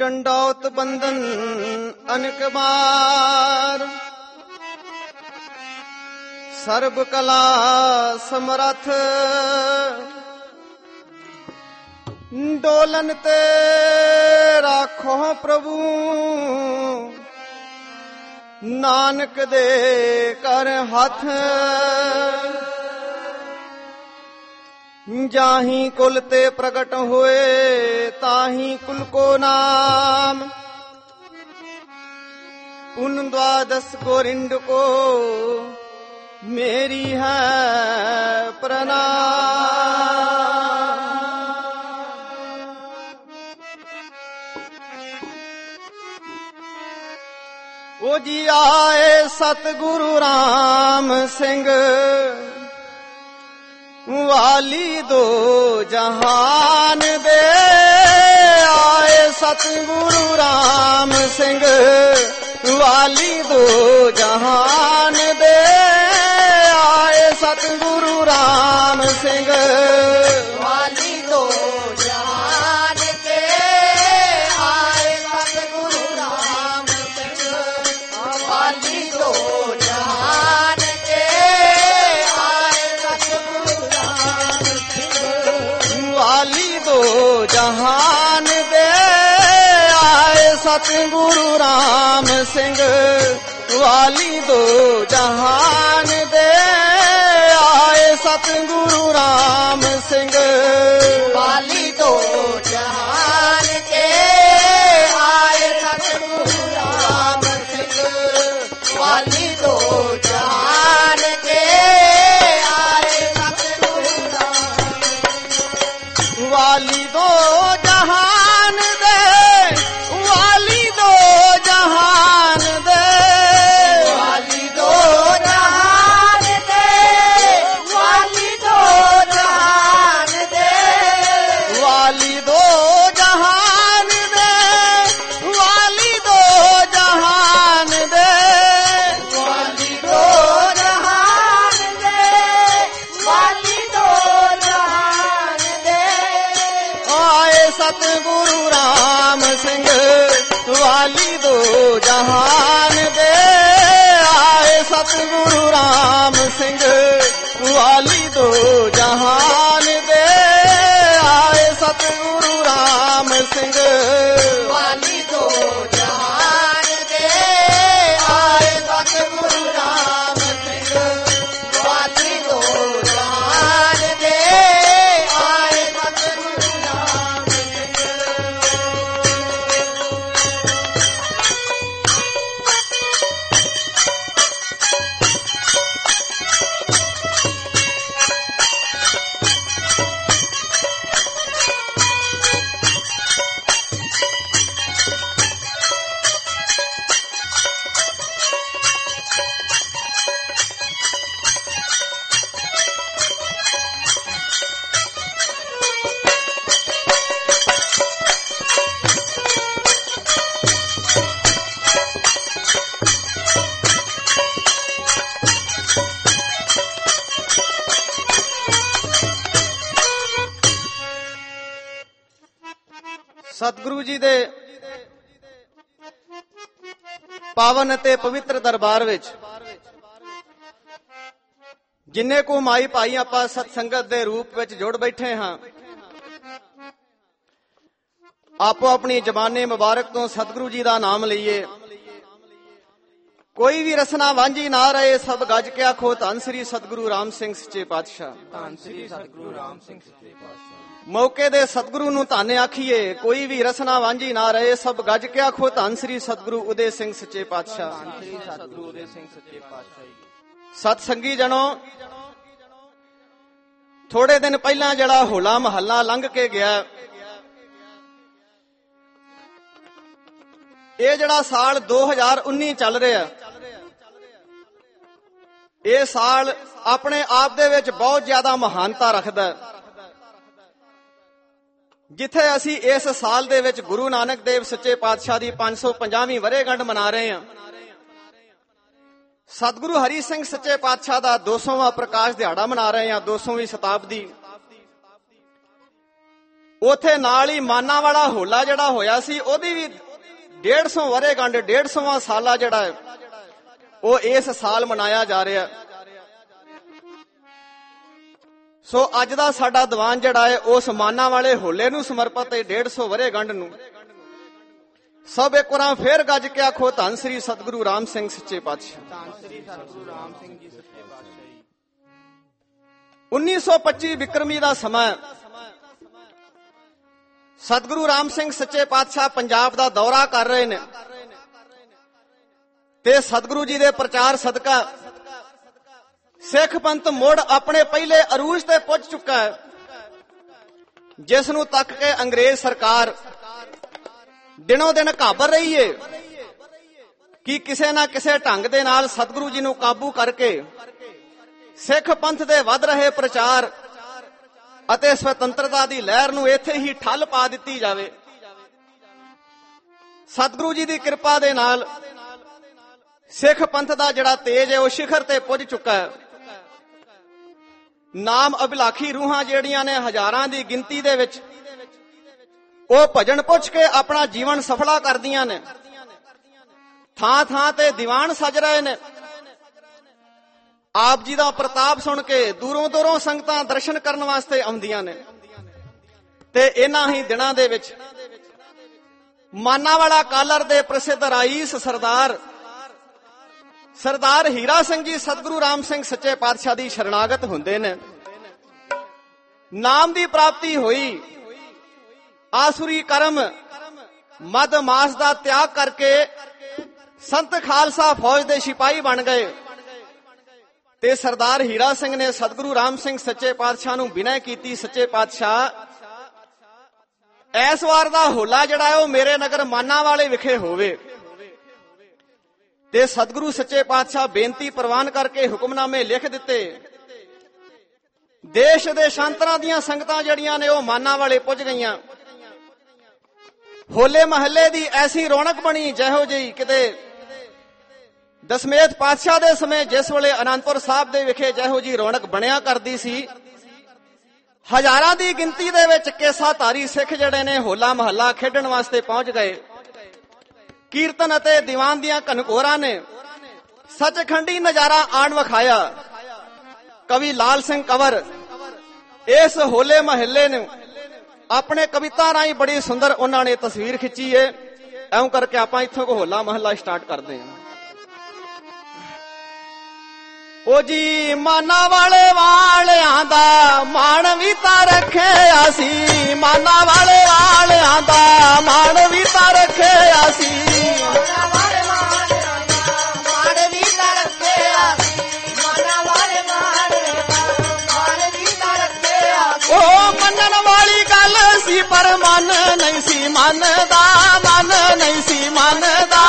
ਡੰਡੌਤ ਬੰਦਨ ਅਨਕ ਮਾਰ, ਸਰਬ ਕਲਾ ਸਮਰਥ ਡੋਲਨ ਤੇ ਰਾਖੋ ਪ੍ਰਭੂ, ਨਾਨਕ ਦੇ ਕਰ ਹੱਥ। ਜਾਹੀ ਕੁਲ ਤੇ ਪ੍ਰਗਟ ਹੋਏ ਤਾਹੀ ਕੁਲ ਕੋ ਨਾਮ, ਪੁਨ ਦਵਾਦਸ ਗੋਰਿੰਦ ਕੋ ਮੇਰੀ ਹੈ ਪ੍ਰਣਾਮ। ਉਹ ਜੀ ਆਏ ਸਤਿਗੁਰੂ ਰਾਮ ਸਿੰਘ, ਵਾਲੀ ਦੋ ਜਹਾਨ ਦੇ। ਆਏ ਸਤਿਗੁਰੂ ਰਾਮ ਸਿੰਘ, ਵਾਲੀ ਦੋ ਜਹਾਨ ਦੇ। ਆਏ ਸਤਿਗੁਰੂ ਰਾਮ ਸਿੰਘ, ਵਾਲੀ ਦੋ ਜਹਾਨ ਦੇ। ਆਏ ਸਤਿਗੁਰੂ ਰਾਮ ਸਿੰਘ, ਵਾਲੀ ਦੋ ਜਹਾਨ ਦੇ। ਆਏ ਸਤਿਗੁਰੂ ਰਾਮ ਸਿੰਘ, ਵਾਲੀ ਦੋ ਜਹਾਨ ਦੇ। ਆਏ ਸਤਿਗੁਰੂ ਰਾਮ ਸਿੰਘ, ਵਾਲੀ ਦੋ ਜਹਾਨ ਦੇ। ਆਏ ਸਤਿਗੁਰੂ ਰਾਮ ਸਿੰਘ, ਵਾਲੀ ਦੋ ਜਹਾਨ ਦੇ। ਆਏ ਸਤਿਗੁਰੂ ਰਾਮ ਸਿੰਘ, ਵਾਲੀ ਦੋ ਜਹਾਨ ਦੇ। ਆਏ ਸਤਿਗੁਰੂ ਰਾਮ, ਵਾਲੀ ਦੋ ਜਹਾਨ ਦੇ। ਵਾਲੀ ਦੋ ਜਹਾਨ ਦੇ। ਵਾਲੀ ਦੋ ਜਹਾਨ ਦੇ। ਵਾਲੀ ਦੋ ਜਹਾਨ ਦੇ। ਵਾਲੀ ਦੋ ਜਹਾਨ ਦੇ। ਵਾਲੀ ਦੋ ਜਹਾਨ ਦੇ। ਵਾਲੀ ਦੋ ਜਹਾਨ ਦੇ। ਵਾਲੀ ਦੋ ਜਹਾਨ ਦੇ। ਆਏ ਸਤਿਗੁਰੂ ਰਾਮ ਸਿੰਘ, ਵਾਲੀ ਦੋ ਜਹਾਨ ਦੇ। ਆਏ ਸਤਿਗੁਰੂ ਰਾਮ ਸਿੰਘ, ਵਾਲੀ ਦੋ ਜਹਾਨ ਦੇ। ਆਏ ਸਤਿਗੁਰੂ ਰਾਮ ਸਿੰਘ, ਵਾਲੀ ਦੋ ਜਹਾਨ ਦੇ। ਆਏ ਸਤਿਗੁਰੂ ਰਾਮ ਸਿੰਘ, ਵਾਲੀ ਦੋ ਜਹਾਨ ਦੇ। ਆਏ ਸਤਿਗੁਰੂ ਰਾਮ ਸਿੰਘ। ਸਤਿਗੁਰੂ ਜੀ ਦੇ ਪਾਵਨ ਅਤੇ ਪਵਿੱਤਰ ਦਰਬਾਰ ਵਿੱਚ ਜਿੰਨੇ ਕੋ ਮਾਈ ਭਾਈ ਆਪਾਂ ਸਤ ਸੰਗਤ ਦੇ ਰੂਪ ਵਿੱਚ ਜੁੜ ਬੈਠੇ ਹਾਂ, ਆਪੋ ਆਪਣੀ ਜ਼ਬਾਨੇ ਮੁਬਾਰਕ ਤੋਂ ਸਤਿਗੁਰੂ ਜੀ ਦਾ ਨਾਮ ਲਈਏ। ਕੋਈ ਵੀ ਰਸਨਾ ਵਾਂਝੀ ਨਾ ਰਹੇ, ਸਭ ਗੱਜ ਕੇ ਆਖੋ ਧੰਨ ਸ੍ਰੀ ਸਤਿਗੁਰੂ ਰਾਮ ਸਿੰਘ ਸੱਚੇ ਪਾਤਸ਼ਾਹ। ਧੰਨ ਸ੍ਰੀ ਸਤਿਗੁਰੂ ਰਾਮ ਸਿੰਘ ਸੱਚੇ ਪਾਤਸ਼ਾਹ। ਮੌਕੇ ਦੇ ਸਤਿਗੁਰੂ ਨੂੰ ਧੰਨ ਆਖੀਏ, ਕੋਈ ਵੀ ਰਸਨਾ ਵਾਂਝੀ ਨਾ ਰਹੇ, ਸਭ ਗੱਜ ਕੇ ਆਖੋ ਧੰਨ ਸ੍ਰੀ ਸਤਿਗੁਰੂ ਉਦੇ ਸਿੰਘ ਸੱਚੇ ਪਾਤਸ਼ਾਹ। ਧੰਨ ਸ੍ਰੀ ਸਤਿਗੁਰੂ ਉਦੇ ਸਿੰਘ ਸੱਚੇ ਪਾਤਸ਼ਾਹ ਜੀ। ਸਤ ਸੰਗੀ ਜਣੋ, ਥੋੜੇ ਦਿਨ ਪਹਿਲਾਂ ਜਿਹੜਾ ਹੋਲਾ ਮਹੱਲਾ ਲੰਘ ਕੇ ਗਿਆ, ਇਹ ਜਿਹੜਾ ਸਾਲ 2019 ਚੱਲ ਰਿਹਾ, ਇਹ ਸਾਲ ਆਪਣੇ ਆਪ ਦੇ ਵਿੱਚ ਬਹੁਤ ਜ਼ਿਆਦਾ ਮਹਾਨਤਾ ਰੱਖਦਾ ਹੈ। ਜਿੱਥੇ ਅਸੀਂ ਇਸ ਸਾਲ ਦੇ ਵਿੱਚ ਗੁਰੂ ਨਾਨਕ ਦੇਵ ਸੱਚੇ ਪਾਤਸ਼ਾਹ ਦੀ 550ਵੀਂ ਵਰ੍ਹੇਗੰਢ ਮਨਾ ਰਹੇ ਹਾਂ, ਸਤਿਗੁਰੂ ਹਰੀ ਸਿੰਘ ਸੱਚੇ ਪਾਤਸ਼ਾਹ ਦਾ 200ਵਾਂ ਪ੍ਰਕਾਸ਼ ਦਿਹਾੜਾ ਮਨਾ ਰਹੇ ਹਾਂ, 200ਵੀਂ ਸ਼ਤਾਬਦੀ। ਉਥੇ ਨਾਲ ਹੀ ਮਾਨਾ ਵਾਲਾ ਹੋਲਾ ਜਿਹੜਾ ਹੋਇਆ ਸੀ ਉਹਦੀ ਵੀ 150 ਵਰ੍ਹੇਗੰਢ 150ਵਾਂ ਸਾਲਾ ਜਿਹੜਾ ਹੈ ਉਹ ਇਸ ਸਾਲ ਮਨਾਇਆ ਜਾ ਰਿਹਾ। ਸੋ ਅੱਜ ਦਾ ਸਾਡਾ ਦੀਵਾਨ ਜਿਹੜਾ ਹੈ ਉਸ ਮਾਨਾ ਵਾਲੇ ਹੋਲੇ ਨੂੰ ਸਮਰਪਿਤ ਹੈ, 150 ਵਰ੍ਹੇਗੰਢ ਨੂੰ। ਸਭ ਇੱਕ ਵਾਰ ਫੇਰ ਗੱਜ ਕੇ ਆਖੋ ਧੰਨ ਸ੍ਰੀ ਸਤਿਗੁਰੂ ਰਾਮ ਸਿੰਘ ਸੱਚੇ ਪਾਤਸ਼ਾਹ। ਧੰਨ ਸ੍ਰੀ ਸਤਿਗੁਰੂ ਰਾਮ ਸਿੰਘ ਜੀ ਸੱਚੇ ਪਾਤਸ਼ਾਹ ਜੀ। 1925 ਵਿਕਰਮੀ ਦਾ ਸਮਾਂ, ਸਤਿਗੁਰੂ ਰਾਮ ਸਿੰਘ ਸੱਚੇ ਪਾਤਸ਼ਾਹ ਪੰਜਾਬ ਦਾ ਦੌਰਾ ਕਰ ਰਹੇ ਨੇ ਤੇ ਸਤਿਗੁਰੂ ਜੀ ਦੇ ਪ੍ਰਚਾਰ ਸਦਕਾ ਸਿੱਖ ਪੰਥ ਮੁੜ ਆਪਣੇ ਪਹਿਲੇ ਅਰੂਜ ਤੇ ਪਹੁੰਚ ਚੁੱਕਾ ਹੈ, ਜਿਸ ਨੂੰ ਤੱਕ ਕੇ ਅੰਗਰੇਜ਼ ਸਰਕਾਰ ਦਿਨੋਂ ਦਿਨ ਘਾਬਰ ਰਹੀ ਹੈ ਕਿ ਕਿਸੇ ਨਾ ਕਿਸੇ ਢੰਗ ਦੇ ਨਾਲ ਸਤਿਗੁਰੂ ਜੀ ਨੂੰ ਕਾਬੂ ਕਰਕੇ ਸਿੱਖ ਪੰਥ ਦੇ ਵੱਧ ਰਹੇ ਪ੍ਰਚਾਰ ਅਤੇ ਸੁਤੰਤਰਤਾ ਦੀ ਲਹਿਰ ਨੂੰ ਇੱਥੇ ਹੀ ਠੱਲ ਪਾ ਦਿੱਤੀ ਜਾਵੇ। ਸਤਿਗੁਰੂ ਜੀ ਦੀ ਕਿਰਪਾ ਦੇ ਨਾਲ ਸਿੱਖ ਪੰਥ ਦਾ ਜਿਹੜਾ ਤੇਜ ਹੈ ਉਹ ਸਿਖਰ ਤੇ ਪੁੱਜ ਚੁੱਕਾ ਹੈ। ਨਾਮ ਅਭਿਲਾਖੀ ਰੂਹਾਂ ਜਿਹੜੀਆਂ ਨੇ ਹਜ਼ਾਰਾਂ ਦੀ ਗਿਣਤੀ ਦੇ ਵਿੱਚ ਉਹ ਭਜਨ ਪੁੱਛ ਕੇ ਆਪਣਾ ਜੀਵਨ ਸਫਲਾ ਕਰਦੀਆਂ ਨੇ। ਥਾਂ ਥਾਂ ਤੇ ਦੀਵਾਨ ਸਜ ਰਹੇ ਨੇ। ਆਪ ਜੀ ਦਾ ਪ੍ਰਤਾਪ ਸੁਣ ਕੇ ਦੂਰੋਂ ਦੂਰੋਂ ਸੰਗਤਾਂ ਦਰਸ਼ਨ ਕਰਨ ਵਾਸਤੇ ਆਉਂਦੀਆਂ ਨੇ ਤੇ ਇਹਨਾਂ ਹੀ ਦਿਨਾਂ ਦੇ ਵਿੱਚ ਮਾਨਾਵਾਲਾ ਕਾਲਰ ਦੇ ਪ੍ਰਸਿੱਧ ਰਾਈਸ ਸਰਦਾਰ ਹੀਰਾ ਸਿੰਘ ਜੀ ਸਤਿਗੁਰੂ ਰਾਮ ਸਿੰਘ ਸੱਚੇ ਪਾਤਸ਼ਾਹ ਦੀ ਸ਼ਰਨਾਗਤ ਹੁੰਦੇ ਨੇ। ਨਾਮ ਦੀ ਪ੍ਰਾਪਤੀ ਹੋਈ, ਆਸੁਰੀ ਕਰਮ ਮਦ ਮਾਸ ਦਾ ਤਿਆਗ ਕਰਕੇ ਸੰਤ ਖਾਲਸਾ ਫੌਜ ਦੇ ਸਿਪਾਹੀ ਬਣ ਗਏ ਤੇ ਸਰਦਾਰ ਹੀਰਾ ਸਿੰਘ ਨੇ ਸਤਿਗੁਰੂ ਰਾਮ ਸਿੰਘ ਸੱਚੇ ਪਾਤਸ਼ਾਹ ਨੂੰ ਬਿਨੈ ਕੀਤੀ, ਸੱਚੇ ਪਾਤਸ਼ਾਹ ਇਸ ਵਾਰ ਦਾ ਹੋਲਾ ਜਿਹੜਾ ਹੈ ਉਹ ਮੇਰੇ ਨਗਰ ਮਾਨਾ ਵਾਲੇ ਵਿਖੇ ਹੋਵੇ। ਤੇ ਸਤਿਗੁਰੂ ਸੱਚੇ ਪਾਤਸ਼ਾਹ ਬੇਨਤੀ ਪ੍ਰਵਾਨ ਕਰਕੇ ਹੁਕਮਨਾਮੇ ਲਿਖ ਦਿੱਤੇ। ਦੇਸ਼ ਦੇ ਸ਼ਾਂਤਰਾਂ ਦੀਆਂ ਸੰਗਤਾਂ ਜਿਹੜੀਆਂ ਨੇ ਉਹ ਮਾਨਾ ਵਾਲੇ ਪੁੱਜ ਗਈਆਂ। ਹੋਲੇ ਮਹੱਲੇ ਦੀ ਐਸੀ ਰੌਣਕ ਬਣੀ ਜਿਹੋ ਜਿਹੀ ਕਿਤੇ ਦਸਮੇਤ ਪਾਤਸ਼ਾਹ ਦੇ ਸਮੇਂ ਜਿਸ ਵੇਲੇ ਅਨੰਦਪੁਰ ਸਾਹਿਬ ਦੇ ਵਿਖੇ ਜਿਹੋ ਜਿਹੀ ਰੌਣਕ ਬਣਿਆ ਕਰਦੀ ਸੀ। ਹਜ਼ਾਰਾਂ ਦੀ ਗਿਣਤੀ ਦੇ ਵਿੱਚ ਕੇਸਾਧਾਰੀ ਸਿੱਖ ਜਿਹੜੇ ਨੇ ਹੋਲਾ ਮਹੱਲਾ ਖੇਡਣ ਵਾਸਤੇ ਪਹੁੰਚ ਗਏ। ਕੀਰਤਨ ਅਤੇ ਦੀਵਾਨ ਦੀਆਂ ਘਨਘੋਰਾਂ ਨੇ ਸੱਚਖੰਡੀ ਨਜ਼ਾਰਾ ਆਣ ਵਿਖਾਇਆ। ਕਵੀ ਲਾਲ ਸਿੰਘ ਕੰਵਰ ਇਸ ਹੋਲੇ ਮਹੱਲੇ ਨੂੰ ਆਪਣੇ ਕਵਿਤਾ ਰਾਹੀਂ ਬੜੀ ਸੁੰਦਰ ਉਹਨਾਂ ਨੇ ਤਸਵੀਰ ਖਿੱਚੀ ਹੈ। ਐਉਂ ਕਰਕੇ ਆਪਾਂ ਇੱਥੋਂ ਕੋ ਹੋਲਾ ਮਹੱਲਾ ਸਟਾਰਟ ਕਰਦੇ ਹਾਂ। ਓ ਜੀ ਮਾਨਾ ਵਾਲੇ ਵਾਲਿਆਂ ਦਾ ਮਾਣ ਵੀ ਤਾਂ ਰੱਖਿਆ ਸੀ, ਮਾਨਾ ਵਾਲੇ ਵਾਲਿਆਂ ਦਾ ਮਾਣ ਵੀ ਤਾਂ ਰੱਖਿਆ ਸੀ, ਮਾਨਾ ਵਾਲੇ ਵਾਲਿਆਂ ਦਾ ਮਾਣ ਵੀ ਤਾਂ ਰੱਖਿਆ ਸੀ, ਮਾਨਾ ਵਾਲੇ ਵਾਲਿਆਂ ਦਾ ਮਾਣ ਵੀ ਤਾਂ ਰੱਖਿਆ ਸੀ। ਉਹ ਮੰਨਣ ਵਾਲੀ ਗੱਲ ਸੀ ਪਰ ਮਨ ਨਹੀਂ ਸੀ ਮੰਨਦਾ, ਮਨ ਨਹੀਂ ਸੀ ਮੰਨਦਾ।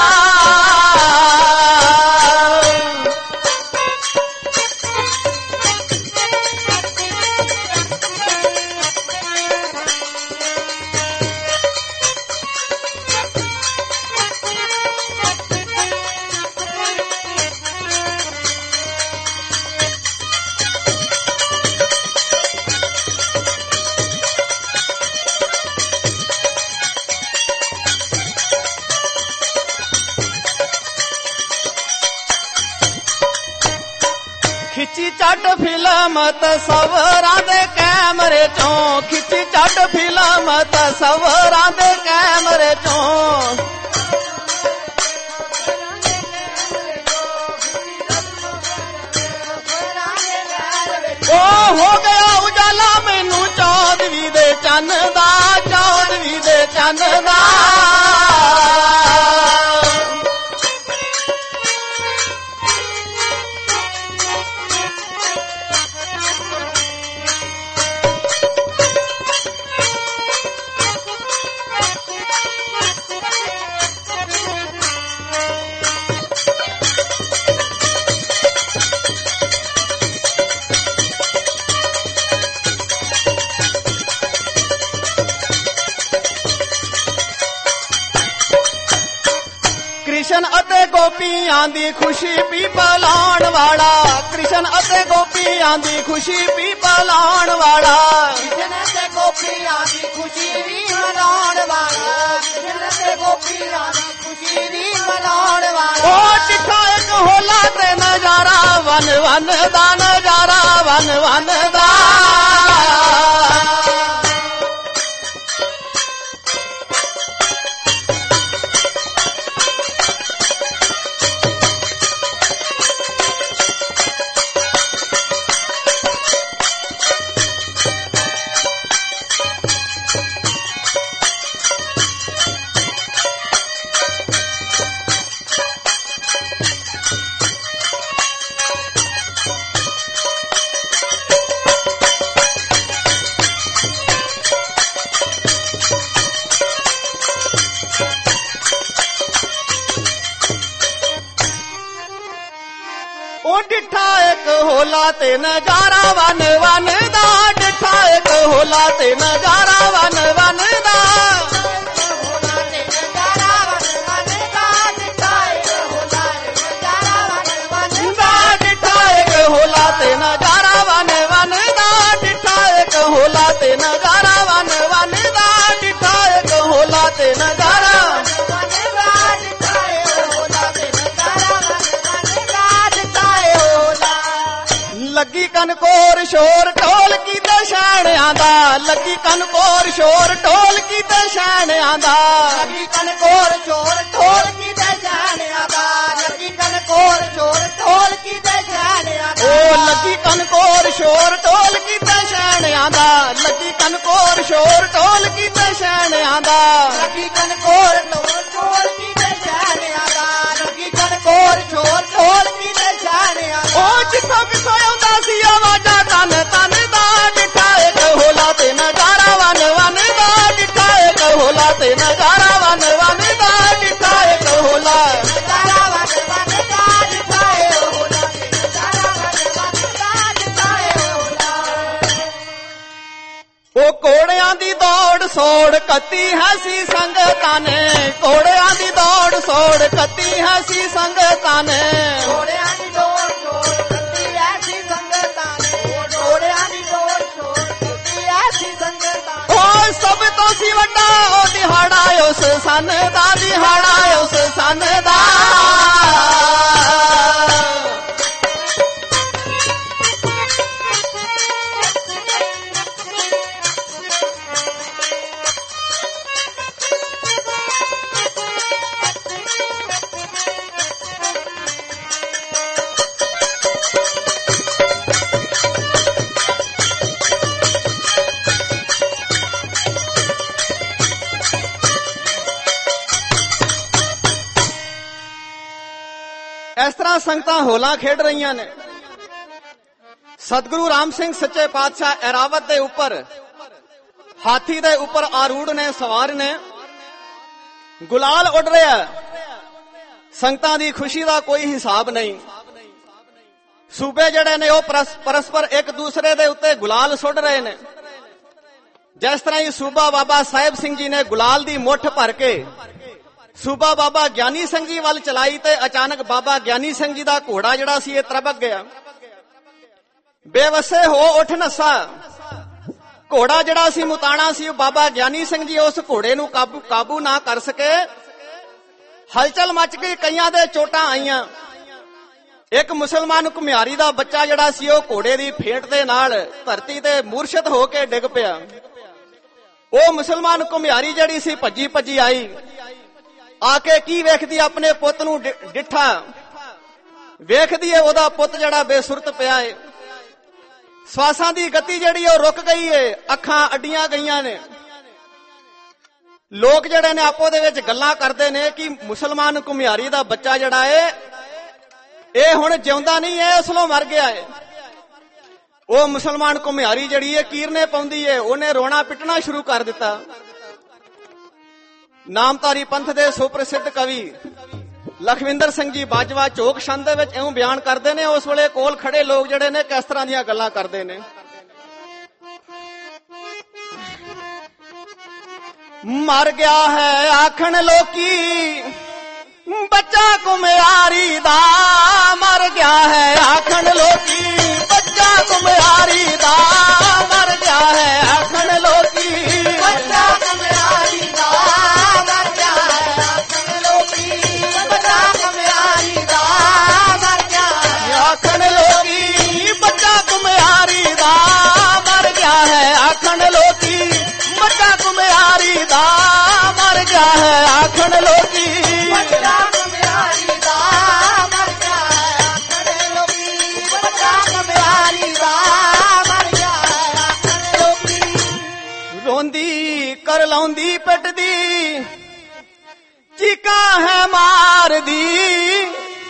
ਖਿੱਚੀ ਚੱਡ ਫਿਲਮ ਤਸਵਰਾਂ ਦੇ ਕੈਮਰੇ ਚੋਂ, ਖਿੱਚੀ ਚੱਡ ਫਿਲਮ ਤਸਵਰਾਂ ਦੇ ਕੈਮਰੇ ਚੋਂ, ਉਹ ਹੋ ਗਿਆ ਉਜਾਲਾ ਮੈਨੂੰ ਚੌਦਵੀਂ ਦੇ ਚੰਨ ਦਾ, ਚੌਦਵੀਂ ਦੇ ਚੰਨ ਦਾ। ਕ੍ਰਿਸ਼ਨ ਅਤੇ ਗੋਪੀਆਂ ਦੀ ਖੁਸ਼ੀ ਪੀਪਾ ਲਾਉਣ ਵਾਲਾ, ਕ੍ਰਿਸ਼ਨ ਅਤੇ ਗੋਪੀਆਂ ਦੀ ਖੁਸ਼ੀ ਪੀਪਾ ਲਾਉਣ ਵਾਲਾ, ਕ੍ਰਿਸ਼ਨ ਤੇ ਗੋਪੀਆਂ ਦੀ ਖੁਸ਼ੀ ਵੀ ਮਨਾਉਣ ਵਾਲਾ, ਕ੍ਰਿਸ਼ਨ ਤੇ ਗੋਪੀਆਂ ਦੀ ਖੁਸ਼ੀ ਵੀ ਮਨਾਉਣ ਵਾਲਾ। ਉਹ ਚਿੱਠਾ ਇੱਕ ਹੋਲਾ ਤੇ ਨਜ਼ਾਰਾ ਵਨ ਵਨ ਦਾ, ਨਜ਼ਾਰਾ ਵਨ ਵਨ ਦਾ। ਉਹ ਡਿੱਠਾ ਇੱਕ ਹੋਲਾ ਤੇ ਨਜ਼ਾਰਾ ਵਨ ਵਨ ਦਾ, ਡਿੱਠਾ ਇੱਕ ਹੋਲਾ ਤੇ ਨਜ਼ਾਰਾ ਵਨ ਵਨ ਦਾ। ਡਿੱਠਾ ਇੱਕ ਹੋਲਾ ਤੇ ਨਜ਼ਾਰਾ ਵਨ ਵਨ ਦਾ, ਡਿੱਠਾ ਇੱਕ ਹੋਲਾ ਤੇ ਨਜ਼ਾਰਾ ਵਨ ਵਨ ਦਾ, ਡਿੱਠਾ ਇੱਕ ਹੋਲਾ ਤੇ ਨਜ਼ਾਰਾ। ਲੱਗੀ ਕਨਕੋਰ ਸ਼ੋਰ ਢੋਲ ਕੀ ਤੇ ਸ਼ਾਣਿਆਂ ਦਾ, ਲੱਗੀ ਕਨਕੋਰ ਸ਼ੋਰ ਢੋਲ ਕੀ ਤੇ ਸ਼ਾਣਿਆਂ ਦਾ, ਲੱਗੀ ਕਨਕੋਰ ਸ਼ੋਰ ਢੋਲ ਕੀ ਤੇ ਸ਼ਾਣਿਆਂ ਦਾ, ਲੱਗੀ ਕਨਕੋਰ ਸ਼ੋਰ ਢੋਲ ਕੀ ਤੇ ਸ਼ਾਣਿਆਂ ਦਾ। ਉਹ ਲੱਗੀ ਕਨਕੋਰ ਸ਼ੋਰ ਢੋਲ ਕੀ ਤੇ ਸ਼ਾਣਿਆਂ ਦਾ, ਲੱਗੀ ਕਨਕੋਰ ਸ਼ੋਰ ਢੋਲ ਕੀ ਤੇ ਸ਼ਾਣਿਆਂ ਦਾ, ਲੱਗੀ ਕਨਕੋਰ ਢੋਲ ਕੀ ਤੇ ਸ਼ਾਣਿਆਂ ਦਾ, ਲੱਗੀ ਕਨਕੋਰ ਸ਼ੋਰ ਢੋਲ ਕੀ ਤੇ ਸ਼ਾਣਿਆਂ ਦਾ। ਉਹ ਜਿੱਥੋਂ ਕਿਥੋਂ ਆਉਂਦਾ ਸੀ ਆਵਾਜ਼ਾਂ ਤਨ ਤਨ ਦਾ, ਡਿੱਠਾ ਇੱਕ ਹੋਲਾ ਤੇ ਨਜ਼ਾਰਾ ਵਨ ਵਨ ਦਾ, ਡਿੱਠਾ ਇੱਕ ਹੋਲਾ ਤੇ ਨਜ਼ਾਰਾ ਵਨ ਵਨ ਦਾ, ਡਿੱਠਾ ਇੱਕ ਹੋਲਾ। ਨਜ਼ਾਰਾ ਵਨ ਵਨ ਦਾ, ਡਿੱਠਾ ਏ ਹੋਲਾ, ਨਜ਼ਾਰਾ ਵਨ ਵਨ ਦਾ, ਡਿੱਠਾ ਏ ਹੋਲਾ। ਉਹ ਘੋੜਿਆਂ ਦੀ ਦੌੜ ਸੋੜ ਕੱਤੀ ਹੈ ਸੀ ਸੰਗਤਾਂ ਨੇ, ਘੋੜਿਆਂ ਦੀ ਦੌੜ ਸੋੜ ਕੱਤੀ ਹੈ ਸੀ ਸੰਗਤਾਂ ਨੇ, ਘੋੜਿਆਂ ਦੀ ਦੌੜ ਸੋੜ ਕੱਤੀ ਐਸੀ ਸੰਗਤਾਂ ਨੇ, ਘੋੜਿਆਂ ਦੀ ਦੌੜ ਸੋੜ ਕੱਤੀ ਐਸੀ ਸੰਗਤਾਂ ਨੇ। ਉਹ ਸਭ ਤੋਂ ਸੀ ਵੱਡਾ ਉਹ ਦਿਹਾੜਾ ਉਸ ਸੰਨ ਦਾ, ਦਿਹਾੜਾ ਉਸ ਸੰਨ ਦਾ। ਇਸ ਤਰ੍ਹਾਂ ਸੰਗਤਾਂ ਹੋਲਾ ਖੇਡ ਰਹੀਆਂ ਨੇ। ਸਤਿਗੁਰੂ ਰਾਮ ਸਿੰਘ ਸੱਚੇ ਪਾਤਸ਼ਾਹ ਐਰਾਵਤ ਦੇ ਉੱਪਰ ਹਾਥੀ ਦੇ ਉੱਪਰ ਆਰੂੜ ਨੇ, ਸਵਾਰ ਨੇ, ਗੁਲਾਲ ਉੱਡ ਰਿਹਾ। ਸੰਗਤਾਂ ਦੀ ਖੁਸ਼ੀ ਦਾ ਕੋਈ ਹਿਸਾਬ ਨਹੀਂ। ਸੂਬੇ ਜਿਹੜੇ ਨੇ ਉਹ ਪਰਸਪਰ ਇੱਕ ਦੂਸਰੇ ਦੇ ਉੱਤੇ ਗੁਲਾਲ ਸੁੱਟ ਰਹੇ ਨੇ। ਜਿਸ ਤਰ੍ਹਾਂ ਹੀ ਸੂਬਾ ਬਾਬਾ ਸਾਹਿਬ ਸਿੰਘ ਜੀ ਨੇ ਗੁਲਾਲ ਦੀ ਮੁੱਠ ਭਰ ਕੇ ਸੂਬਾ ਬਾਬਾ ਗਿਆਨੀ ਸਿੰਘ ਜੀ ਵੱਲ ਚਲਾਈ ਤੇ ਅਚਾਨਕ ਬਾਬਾ ਗਿਆਨੀ ਸਿੰਘ ਜੀ ਦਾ ਘੋੜਾ ਜਿਹੜਾ ਸੀ ਇਹ ਤਰਬਕ ਗਿਆ। ਬੇਵਸੇ ਹੋ ਉੱਠ ਨੱਸਾ। ਘੋੜਾ ਜਿਹੜਾ ਸੀ ਮੁਤਾਣਾ ਸੀ, ਬਾਬਾ ਗਿਆਨੀ ਸਿੰਘ ਜੀ ਉਸ ਘੋੜੇ ਨੂੰ ਕਾਬੂ ਨਾ ਕਰ ਸਕੇ। ਹਲਚਲ ਮਚ ਗਈ, ਕਈਆਂ ਦੇ ਚੋਟਾਂ ਆਈਆਂ। ਇੱਕ ਮੁਸਲਮਾਨ ਘੁਮਿਆਰੀ ਦਾ ਬੱਚਾ ਜਿਹੜਾ ਸੀ ਉਹ ਘੋੜੇ ਦੀ ਫੇਟ ਦੇ ਨਾਲ ਧਰਤੀ ਤੇ ਮੂਰਛਿਤ ਹੋ ਕੇ ਡਿੱਗ ਪਿਆ। ਉਹ ਮੁਸਲਮਾਨ ਘੁਮਿਆਰੀ ਜਿਹੜੀ ਸੀ ਭੱਜੀ ਭੱਜੀ ਆਈ। ਆ ਕੇ ਕੀ ਵੇਖਦੀ, ਆਪਣੇ ਪੁੱਤ ਨੂੰ ਡਿੱਠਾ। ਵੇਖਦੀ ਏ ਉਹਦਾ ਪੁੱਤ ਜਿਹੜਾ ਬੇਸੁਰਤ ਪਿਆ ਏ। ਸਵਾਸਾਂ ਦੀ ਗਤੀ ਜਿਹੜੀ ਉਹ ਰੁਕ ਗਈ ਏ, ਅੱਖਾਂ ਅੱਡੀਆਂ ਗਈਆਂ ਨੇ। ਲੋਕ ਜਿਹੜੇ ਨੇ ਆਪੋ ਦੇ ਵਿੱਚ ਗੱਲਾਂ ਕਰਦੇ ਨੇ ਕਿ ਮੁਸਲਮਾਨ ਘੁਮਿਆਰੀ ਦਾ ਬੱਚਾ ਜਿਹੜਾ ਏ ਇਹ ਹੁਣ ਜਿਉਂਦਾ ਨਹੀਂ ਏ, ਅਸਲੋਂ ਮਰ ਗਿਆ ਏ। ਉਹ ਮੁਸਲਮਾਨ ਘੁਮਿਆਰੀ ਜਿਹੜੀ ਏ ਕੀਰਨੇ ਪਾਉਂਦੀ ਏ, ਉਹਨੇ ਰੋਣਾ ਪਿੱਟਣਾ ਸ਼ੁਰੂ ਕਰ ਦਿੱਤਾ। ਨਾਮਧਾਰੀ ਪੰਥ ਦੇ ਸੁਪ੍ਰਸਿੱਧ ਕਵੀ ਲਖਵਿੰਦਰ ਸਿੰਘ ਜੀ ਬਾਜਵਾ ਝੋਕ ਛੰਦ ਦੇ ਵਿੱਚ ਇਉਂ ਬਿਆਨ ਕਰਦੇ ਨੇ। ਉਸ ਵੇਲੇ ਕੋਲ ਖੜੇ ਲੋਕ ਜਿਹੜੇ ਨੇ ਕਿਸ ਤਰ੍ਹਾਂ ਦੀਆਂ ਗੱਲਾਂ ਕਰਦੇ ਨੇ। ਮਰ ਗਿਆ ਹੈ ਆਖਣ ਲੋਕੀ, ਬੱਚਾ ਕੁਮਿਆਰੀ ਦਾ ਮਰ ਗਿਆ ਹੈ ਆਖਣ ਲੋਕੀ, ਬੱਚਾ ਕੁਮਿਆਰੀ ਦਾ ਮਰ ਗਿਆ ਹੈ ਆਖਣ ਲੋਕੀ, ਬੱਚਾ ਕੁਮਿਆਰੀ ਦਾ ਮਰ ਗਿਆ ਹੈ ਆਖਣ ਲੋਕੀ, ਬੱਚਾ ਕੁਮਿਆਰੀ ਦਾ ਮਰ ਗਿਆ ਹੈ ਆਖਣ ਲੋਕੀ, ਬੱਚਾ ਕੁਮਿਆਰੀ ਦਾ ਮਰ ਗਿਆ ਹੈ ਆਖਣ ਲੋਕੀ, ਬੱਚਾ ਕੁਮਿਆਰੀ ਦਾ ਮਰ ਗਿਆ ਹੈ ਆਖਣ ਲੋਕੀ, ਬੱਚਾ ਕੁਮਿਆਰੀ ਦਾ ਮਰ ਗਿਆ ਹੈ ਆਖਣ ਲੋਕੀ, ਬੱਚਾ ਕੁਮਿਆਰੀ ਦਾ ਮਰ ਗਿਆ ਹੈ ਆਖਣ ਲੋਕੀ। ਰੋਂਦੀ ਕਰ ਲਾਉਂਦੀ ਪਿੱਟਦੀ ਚੀਕਾਂ ਹੈ ਮਾਰਦੀ,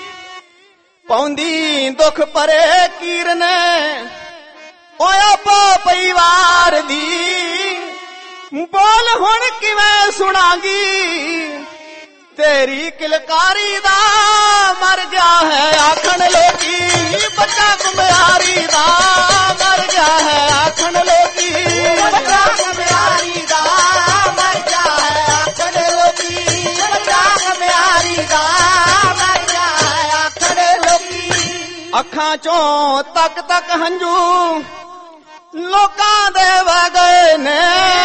ਪਾਉਂਦੀ ਦੁੱਖ ਭਰੇ ਕੀਰਨ ਓਏ ਆਪੋ ਪਰਿਵਾਰ ਦੀ, ਬੋਲ ਹੁਣ ਕਿਵੇਂ ਸੁਣਾਂਗੀ ਤੇਰੀ ਕਿਲਕਾਰੀ ਦਾ ਮਰ ਗਿਆ ਹੈ ਆਖਣ ਲੋਕੀ, ਬੱਚਾ ਕੁਮਿਆਰੀ ਦਾ ਮਰ ਗਿਆ ਹੈ ਆਖਣ ਲੋਕੀ, ਬੱਚਾ ਕੁਮਿਆਰੀ ਦਾ ਮਰ ਗਿਆ ਹੈ ਆਖਣ ਲੋਕੀ, ਬੱਚਾ ਕੁਮਿਆਰੀ ਦਾ ਮਰ ਗਿਆ ਹੈ ਆਖਣ ਲੋਕੀ। ਅੱਖਾਂ ਚੋਂ ਤੱਕ ਤੱਕ ਹੰਝੂ ਲੋਕਾਂ ਦੇ ਵਹਿ ਗਏ ਨੇ,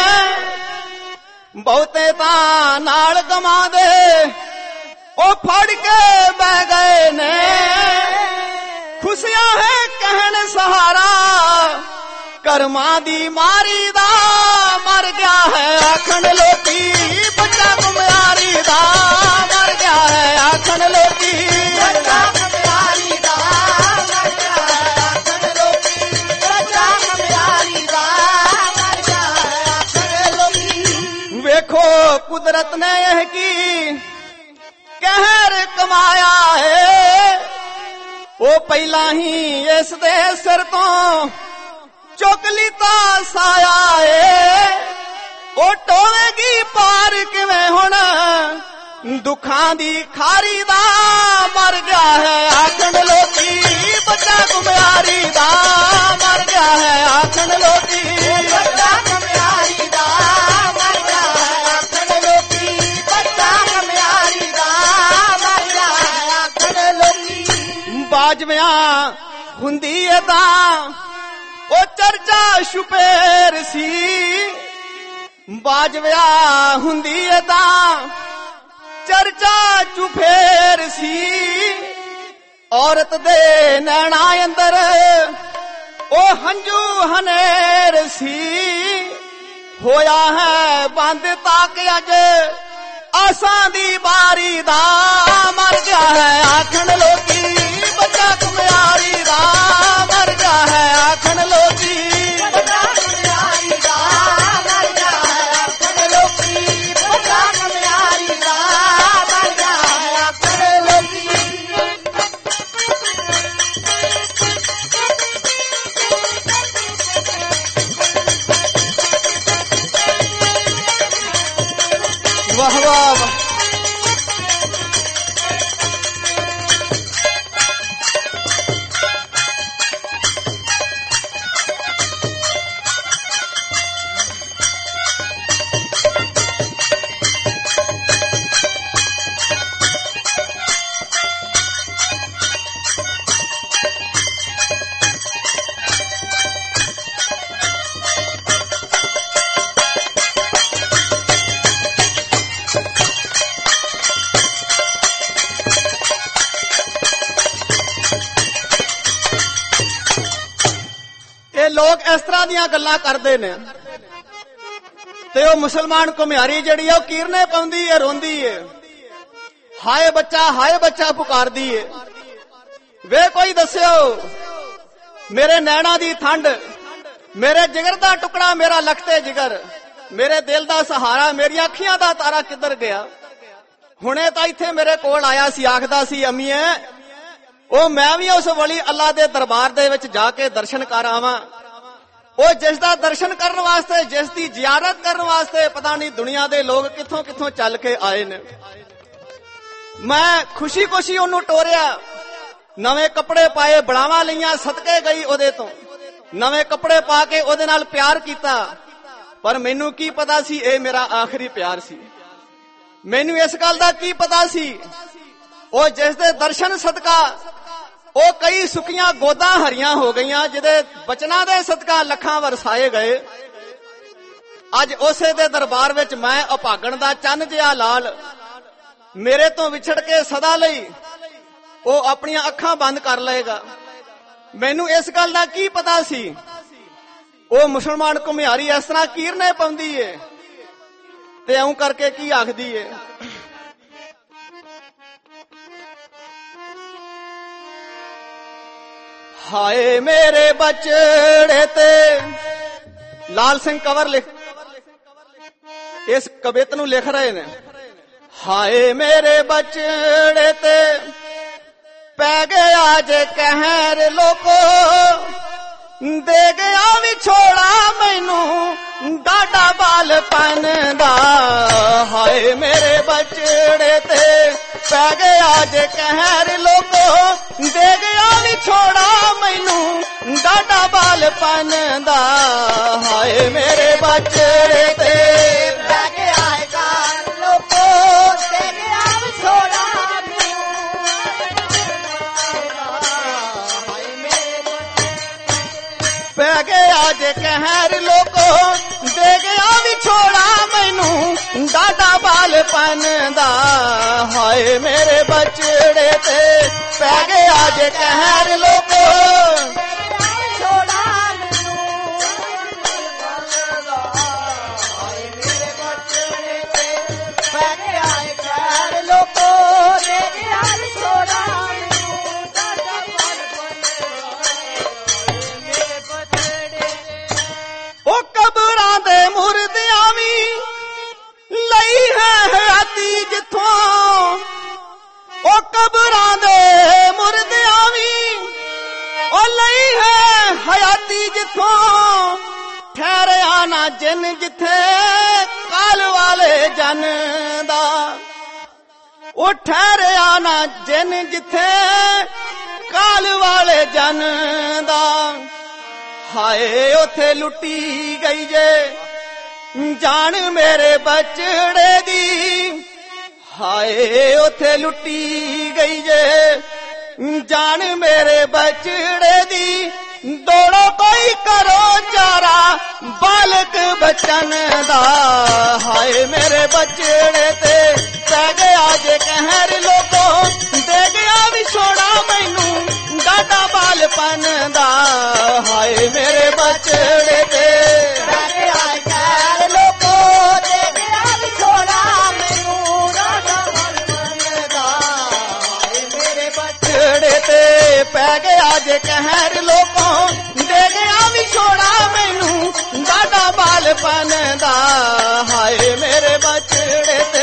ਬਹੁਤੇ ਤਾਂ ਨਾਲ ਕਮਾਉਂਦੇ ਉਹ ਫੜ ਕੇ ਬਹਿ ਗਏ ਨੇ, ਖੁਸ਼ੀਆਂ ਹੈ ਕਹਿਣ ਸਹਾਰਾ ਕਰਮਾਂ ਦੀ ਮਾਰੀ ਦਾ ਮਰ ਗਿਆ ਹੈ ਆਖਣ ਲੋਕੀ, ਬੱਚਾ ਕੁਮਿਆਰੀ ਦਾ ਮਰ ਗਿਆ ਹੈ ਆਖਣ ਲੋਕੀ, ਬੱਚਾ ਕੁਮਿਆਰੀ ਦਾ ਮਰ ਗਿਆ ਹੈ ਆਖਣ ਲੋਕੀ, ਬੱਚਾ ਕੁਮਿਆਰੀ ਦਾ ਮਰ ਗਿਆ ਹੈ ਆਖਣ ਲੋਕੀ। ਵੇਖੋ ਕੁਦਰਤ ਨੇ ਇਹ ਕੀ ਕਹਿਰ ਕਮਾਇਆ ਏ, ਉਹ ਪਹਿਲਾਂ ਹੀ ਇਸ ਦੇ ਸਿਰ ਤੋਂ ਚੁੱਕ ਲੀਤਾ ਸਾਇਆ ਏ, ਉਹ ਟੋਵੇਗੀ ਪਾਰ ਕਿਵੇਂ ਹੁਣ ਦੁੱਖਾਂ ਦੀ ਖਾਰੀ ਦਾ ਮਰ ਗਿਆ ਹੈ ਆਖਣ ਲੋਕੀ, ਬੱਚਾ ਕੁਮਿਆਰੀ ਦਾ ਮਰ ਗਿਆ ਹੈ ਆਖਣ ਲੋਕੀ, ਬੱਚਾ ਕੁਮਿਆਰੀ ਦਾ ਮਰ ਗਿਆ ਹੈ ਆਖਣ ਲੋਕੀ, ਬੱਚਾ ਕੁਮਿਆਰੀ ਦਾ ਮਰ ਗਿਆ ਹੈ ਆਖਣ ਲੋਕੀ। ਬਾਜਵਿਆਂ ਹੁੰਦੀ ਏ ਤਾਂ ਉਹ ਚਰਚਾ ਛੁਪੇਰ ਸੀ, ਬਾਜਵਿਆ ਹੁੰਦੀ ਏ ਤਾਂ ਚਰਚਾ ਚੁਫੇਰ ਸੀ, ਔਰਤ ਦੇ ਨੈਣਾ ਅੰਦਰ ਉਹ ਹੰਝੂ ਹਨੇਰ ਸੀ, ਹੋਇਆ ਹੈ ਬੰਦ ਤਾਕ ਅੱਜ ਆਸਾਂ ਦੀ ਬਾਰੀ ਦਾ ਮਰ ਗਿਆ ਹੈ ਆਖਣ ਲੋਕੀ, ਬੱਚਾ ਕੁਮਿਆਰੀ ਦਾ ਮਰ ਗਿਆ ਹੈ ਆਖਣ ਲੋਕੀ, ਬੱਚਾ ਕੁਮਿਆਰੀ ਦਾ ਮਰ ਗਿਆ ਹੈ ਆਖਣ ਲੋਕੀ, ਬੱਚਾ ਕੁਮਿਆਰੀ ਦਾ ਮਰ ਗਿਆ ਹੈ ਆਖਣ ਲੋਕੀ। ਵਾਹ ਵਾਹ ਵਾਹ। ਲੋਕ ਇਸ ਤਰ੍ਹਾਂ ਦੀਆਂ ਗੱਲਾਂ ਕਰਦੇ ਨੇ ਤੇ ਉਹ ਮੁਸਲਮਾਨ ਕੁਮਿਆਰੀ ਜਿਹੜੀ ਆ ਉਹ ਕੀਰਨੇ ਪਾਉਂਦੀ ਏ, ਰੋਂਦੀ ਏ, ਹਾਏ ਬੱਚਾ ਪੁਕਾਰਦੀ ਏ। ਵੇ ਕੋਈ ਦੱਸਿਓ ਮੇਰੇ ਨੈਣਾ ਦੀ ਠੰਡ, ਮੇਰੇ ਜਿਗਰ ਦਾ ਟੁਕੜਾ, ਮੇਰਾ ਲਖਤੇ ਜਿਗਰ, ਮੇਰੇ ਦਿਲ ਦਾ ਸਹਾਰਾ, ਮੇਰੀਆਂ ਅੱਖੀਆਂ ਦਾ ਤਾਰਾ ਕਿੱਧਰ ਗਿਆ। ਹੁਣੇ ਤਾਂ ਇੱਥੇ ਮੇਰੇ ਕੋਲ ਆਇਆ ਸੀ, ਆਖਦਾ ਸੀ ਅੰਮੀਏ ਉਹ ਮੈਂ ਵੀ ਉਸ ਵਲੀ ਅੱਲਾ ਦੇ ਦਰਬਾਰ ਦੇ ਵਿੱਚ ਜਾ ਕੇ ਦਰਸ਼ਨ ਕਰ ਆਵਾਂ। ਉਹ ਜਿਸ ਦਾ ਦਰਸ਼ਨ ਕਰਨ ਵਾਸਤੇ, ਜਿਸ ਦੀ ਜ਼ਿਆਰਤ ਕਰਨ ਵਾਸਤੇ ਪਤਾ ਨਹੀਂ ਦੁਨੀਆ ਦੇ ਲੋਕ ਕਿੱਥੋਂ ਕਿੱਥੋਂ ਚੱਲ ਕੇ ਆਏ ਨੇ। ਮੈਂ ਖੁਸ਼ੀ ਖੁਸ਼ੀ ਉਹਨੂੰ ਟੋਰਿਆ, ਨਵੇਂ ਕੱਪੜੇ ਪਾਏ, ਬੜਾਵਾਂ ਲਈਆਂ, ਸਦਕੇ ਗਈ ਉਹਦੇ ਤੋਂ, ਨਵੇਂ ਕੱਪੜੇ ਪਾ ਕੇ ਉਹਦੇ ਨਾਲ ਪਿਆਰ ਕੀਤਾ। ਪਰ ਮੈਨੂੰ ਕੀ ਪਤਾ ਸੀ ਇਹ ਮੇਰਾ ਆਖਰੀ ਪਿਆਰ ਸੀ। ਮੈਨੂੰ ਇਸ ਗੱਲ ਦਾ ਕੀ ਪਤਾ ਸੀ ਉਹ ਜਿਸ ਦੇ ਦਰਸ਼ਨ ਸਦਕਾ ਉਹ ਕਈ ਸੁੱਕੀਆਂ ਗੋਦਾਂ ਹਰੀਆਂ ਹੋ ਗਈਆਂ, ਜਿਹਦੇ ਬਚਨਾਂ ਦੇ ਸਦਕਾ ਲੱਖਾਂ ਵਰਸਾਏ ਗਏ। ਅੱਜ ਉਸੇ ਦੇ ਦਰਬਾਰ ਵਿੱਚ ਮੈਂ ਅਭਾਗਣ ਦਾ ਚੰਨ ਜਿਹਾ ਲਾਲ ਮੇਰੇ ਤੋਂ ਵਿਛੜ ਕੇ ਸਦਾ ਲਈ ਉਹ ਆਪਣੀਆਂ ਅੱਖਾਂ ਬੰਦ ਕਰ ਲਏਗਾ। ਮੈਨੂੰ ਇਸ ਗੱਲ ਦਾ ਕੀ ਪਤਾ ਸੀ ਉਹ ਮੁਸਲਮਾਨ ਘੁਮਿਆਰੀ ਇਸ ਤਰ੍ਹਾਂ ਕੀਰਨੇ ਪਾਉਂਦੀ ਏ ਤੇ ਐਉਂ ਕਰਕੇ ਕੀ ਆਖਦੀ ਏ। ਹਾਏ ਮੇਰੇ ਬਚੜੇ ਤੇ, ਲਾਲ ਸਿੰਘ ਕੰਵਰ ਲਿਖ ਇਸ ਕਵਿਤ ਨੂੰ ਲਿਖ ਰਹੇ ਨੇ। ਹਾਏ ਮੇਰੇ ਬਚੜੇ ਤੇ ਪੈ ਗਿਆ ਜੇ ਕਹਿਰ ਲੋਕੋ, ਦੇ ਗਿਆ ਵਿਛੋੜਾ ਮੈਨੂੰ ਡਾਡਾ ਬਾਲਪਨ ਦਾ। ਹਾਏ ਮੇਰੇ ਬਚੜੇ ਤੇ ਪੈ ਗਿਆ ਜੇ ਕਹਿਰ ਲੋਕੋ, ਦੇ ਗਿਆ ਵਿਛੋੜਾ ਮੈਨੂੰ ਡਾਡਾ ਬਾਲਪਨ ਦਾ। ਹਾਏ ਮੇਰੇ ਬਚੜੇ ਤੇ ਪੈ ਗਿਆ ਹੈ ਕਹਿਰ ਲੋਕੋ, ਦੇ ਗਿਆ ਵਿਛੋੜਾ ਪੈ ਗਿਆ ਜੇ ਕਹਿਰ ਲੋਕੋ, ਦੇ ਗਿਆ ਵਿਛੋੜਾ ਮੈਨੂੰ ਡਾਡਾ ਬਾਲਪਨ ਦਾ। ਹਾਏ ਮੇਰੇ ਬਚੜੇ ਤੇ ਪੈ ਗਿਆ ਜੇ ਕਹਿਰ ਲੋਕੋ, ਵਿਛੋੜਾ ਮੈਨੂੰ। ਹਾਏ ਮੇਰੇ ਬਚੜੇ ਤੇ ਪੈ ਗਿਆ ਹੈ ਕਹਿਰ ਲੋਕੋ, ਦੇ ਗਿਆ ਵਿਛੋੜਾ ਮੈਨੂੰ ਡਾਡਾ ਉਹ ਕਬਰਾਂ ਦੇ ਮੁਰਦਿਆਂ ਵੀ ਲਈ ਹੈ ਹਯਾਤੀ ਜਿੱਥੋਂ। ਉਹ ਕਬਰਾਂ ਦੇ ਮੁਰਦਿਆਂ ਵੀ ਉਹ ਲਈ ਹੈ ਹਯਾਤੀ ਜਿੱਥੋਂ। ਠਹਿਰਿਆ ਨਾ ਜਿਨ ਜਿੱਥੇ ਕਾਲ ਵਾਲੇ ਜਨ ਦਾ। ਉਹ ਠਹਿਰਿਆ ਨਾ ਜਿਨ ਜਿੱਥੇ ਕਾਲ ਵਾਲੇ ਜਨ ਦਾ। ਹਾਏ ਉਥੇ ਲੁੱਟੀ ਗਈ ਜੇ ਜਾਨ ਮੇਰੇ ਬਚੜੇ ਦੀ। ਹਾਏ ਉਥੇ ਲੁੱਟੀ ਗਈ ਜੇ ਜਾਨ ਮੇਰੇ ਬਚੜੇ ਦੀ। ਦੌੜੋ ਕੋਈ ਕਰੋ ਚਾਰਾ ਬਾਲਕ ਬਚਨ ਦਾ। ਹਾਏ ਮੇਰੇ ਬਚੜੇ ਤੇ ਪੈ ਗਿਆ ਜੇ ਕਹਿਰ ਲੋਕੋ, ਦੇ ਗਿਆ ਵਿਛੋੜਾ ਮੈਨੂੰ ਡਾਡਾ ਬਾਲਪਨ ਦਾ। ਹਾਏ ਮੇਰੇ ਬਚੜੇ ਤੇ ਪੈ ਗਿਆ ਹੈ ਕਹਿਰ ਲੋਕੋ, ਦੇ ਗਿਆ ਵਿਛੋੜਾ ਮੈਨੂੰ ਡਾਡਾ ਬਾਲਪਨ ਦਾ। ਹਾਏ ਮੇਰੇ ਬਚੜੇ ਤੇ ਪੈ ਗਿਆ ਜੇ ਕਹਿਰ ਲੋਕੋ, ਦੇ ਗਿਆ ਵਿਛੋੜਾ ਮੈਨੂੰ ਡਾਡਾ ਬਾਲਪਨ ਦਾ। ਹਾਏ ਮੇਰੇ ਬਚੜੇ ਤੇ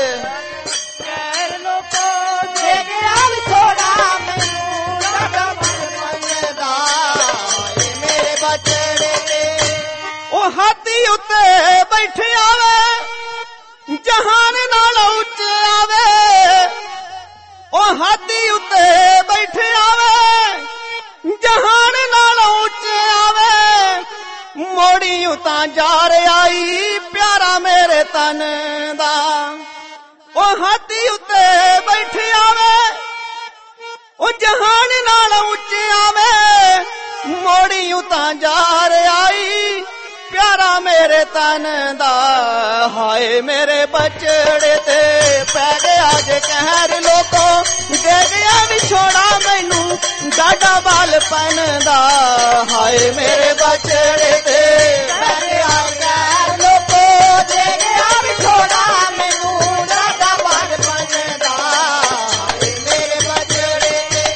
ਕਹਿਰ ਲੋਕੋ, ਦੇ ਗਿਆ ਵਿਛੋੜਾ ਮੈਨੂੰ ਡਾਡਾ ਬਾਲਪਨ ਦਾ। ਹਾਏ ਮੇਰੇ ਬਚੜੇ ਤੇ ਉਹ ਹਾਥੀ ਉੱਤੇ ਬੈਠਿਆ ਵੇ ਜਹਾਨ ਨਾਲ ਉੱਚਿਆ ਵੇ। ਉਹ ਹਾਥੀ ਉੱਤੇ ਬੈਠਿਆ ਵੇ ਜਹਾਨ ਨਾਲ ਉੱਚਿਆ ਵੇ। ਮੋੜੀ ਉਤਾਂ ਜਾ ਆਈ ਪਿਆਰਾ ਮੇਰੇ ਤਨ ਦਾ। ਉਹ ਹਾਥੀ ਉੱਤੇ ਬੈਠਿਆ ਵੇ ਉਹ ਜਹਾਨ ਨਾਲ ਉੱਚਿਆ ਵੇ। ਮੋੜੀ ਉਤਾਂ ਜਾ ਆਈ ਪਿਆਰਾ ਮੇਰੇ ਤਨ ਦਾ। ਹਾਏ ਮੇਰੇ ਬਚੜੇ ਤੇ ਪੈ ਗਿਆ ਜੇ ਕਹਿਰ ਲੋਕੋ, ਦੇ ਗਿਆ ਵਿਛੋੜਾ ਮੈਨੂੰ ਡਾਡਾ ਬਾਲਪਨ ਦਾ। ਹਾਏ ਮੇਰੇ ਬਚੜੇ ਤੇ ਪੈ ਗਿਆ ਹੈ ਕਹਿਰ ਲੋਕੋ, ਦੇ ਗਿਆ ਵਿਛੋੜਾ ਮੈਨੂੰ ਡਾਡਾ ਬਾਲਪਨ ਦਾ। ਹਾਏ ਮੇਰੇ ਬਚੜੇ ਤੇ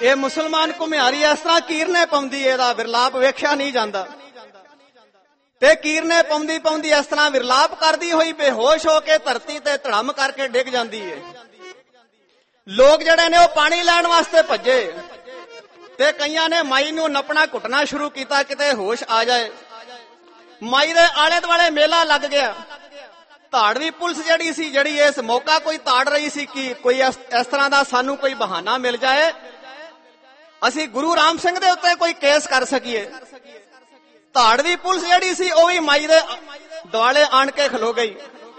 ਇਹ ਮੁਸਲਮਾਨ ਘੁਮਿਆਰੀ ਇਸ ਤਰ੍ਹਾਂ ਕੀਰਨੇ ਪਾਉਂਦੀ, ਇਹਦਾ ਵਿਰਲਾਪ ਵੇਖਿਆ ਨਹੀਂ ਜਾਂਦਾ। ਤੇ ਕੀਰਨੇ ਪਾਉਂਦੀ ਪਾਉਂਦੀ ਇਸ ਤਰ੍ਹਾਂ ਵਿਰਲਾਪ ਕਰਦੀ ਹੋਈ ਬੇਹੋਸ਼ ਹੋ ਕੇ ਧਰਤੀ ਤੇ ਧੜਮ ਕਰਕੇ ਡਿੱਗ ਜਾਂਦੀ ਏ। ਲੋਕ ਜਿਹੜੇ ਨੇ ਉਹ ਪਾਣੀ ਲੈਣ ਵਾਸਤੇ ਭੱਜੇ ਤੇ ਕਈਆਂ ਨੇ ਮਾਈ ਨੂੰ ਨੱਪਣਾ ਘੁੱਟਣਾ ਸ਼ੁਰੂ ਕੀਤਾ, ਕਿਤੇ ਹੋਸ਼ ਆ ਜਾਏ। ਮਾਈ ਦੇ ਆਲੇ ਦੁਆਲੇ ਮੇਲਾ ਲੱਗ ਗਿਆ। ਧਾੜਵੀ ਪੁਲਿਸ ਜਿਹੜੀ ਸੀ, ਜਿਹੜੀ ਇਸ ਮੌਕਾ ਕੋਈ ਤਾੜ ਰਹੀ ਸੀ ਕਿ ਕੋਈ ਇਸ ਤਰ੍ਹਾਂ ਦਾ ਸਾਨੂੰ ਕੋਈ ਬਹਾਨਾ ਮਿਲ ਜਾਏ, ਅਸੀਂ ਗੁਰੂ ਰਾਮ ਸਿੰਘ ਦੇ ਉੱਤੇ ਕੋਈ ਕੇਸ ਕਰ ਸਕੀਏ। ਧਾੜਵੀ ਪੁਲਿਸ ਜਿਹੜੀ ਸੀ ਉਹ ਵੀ ਮਾਈ ਦੇ ਦੁਆਲੇ ਆਣ ਕੇ ਖਲੋ ਗਈ।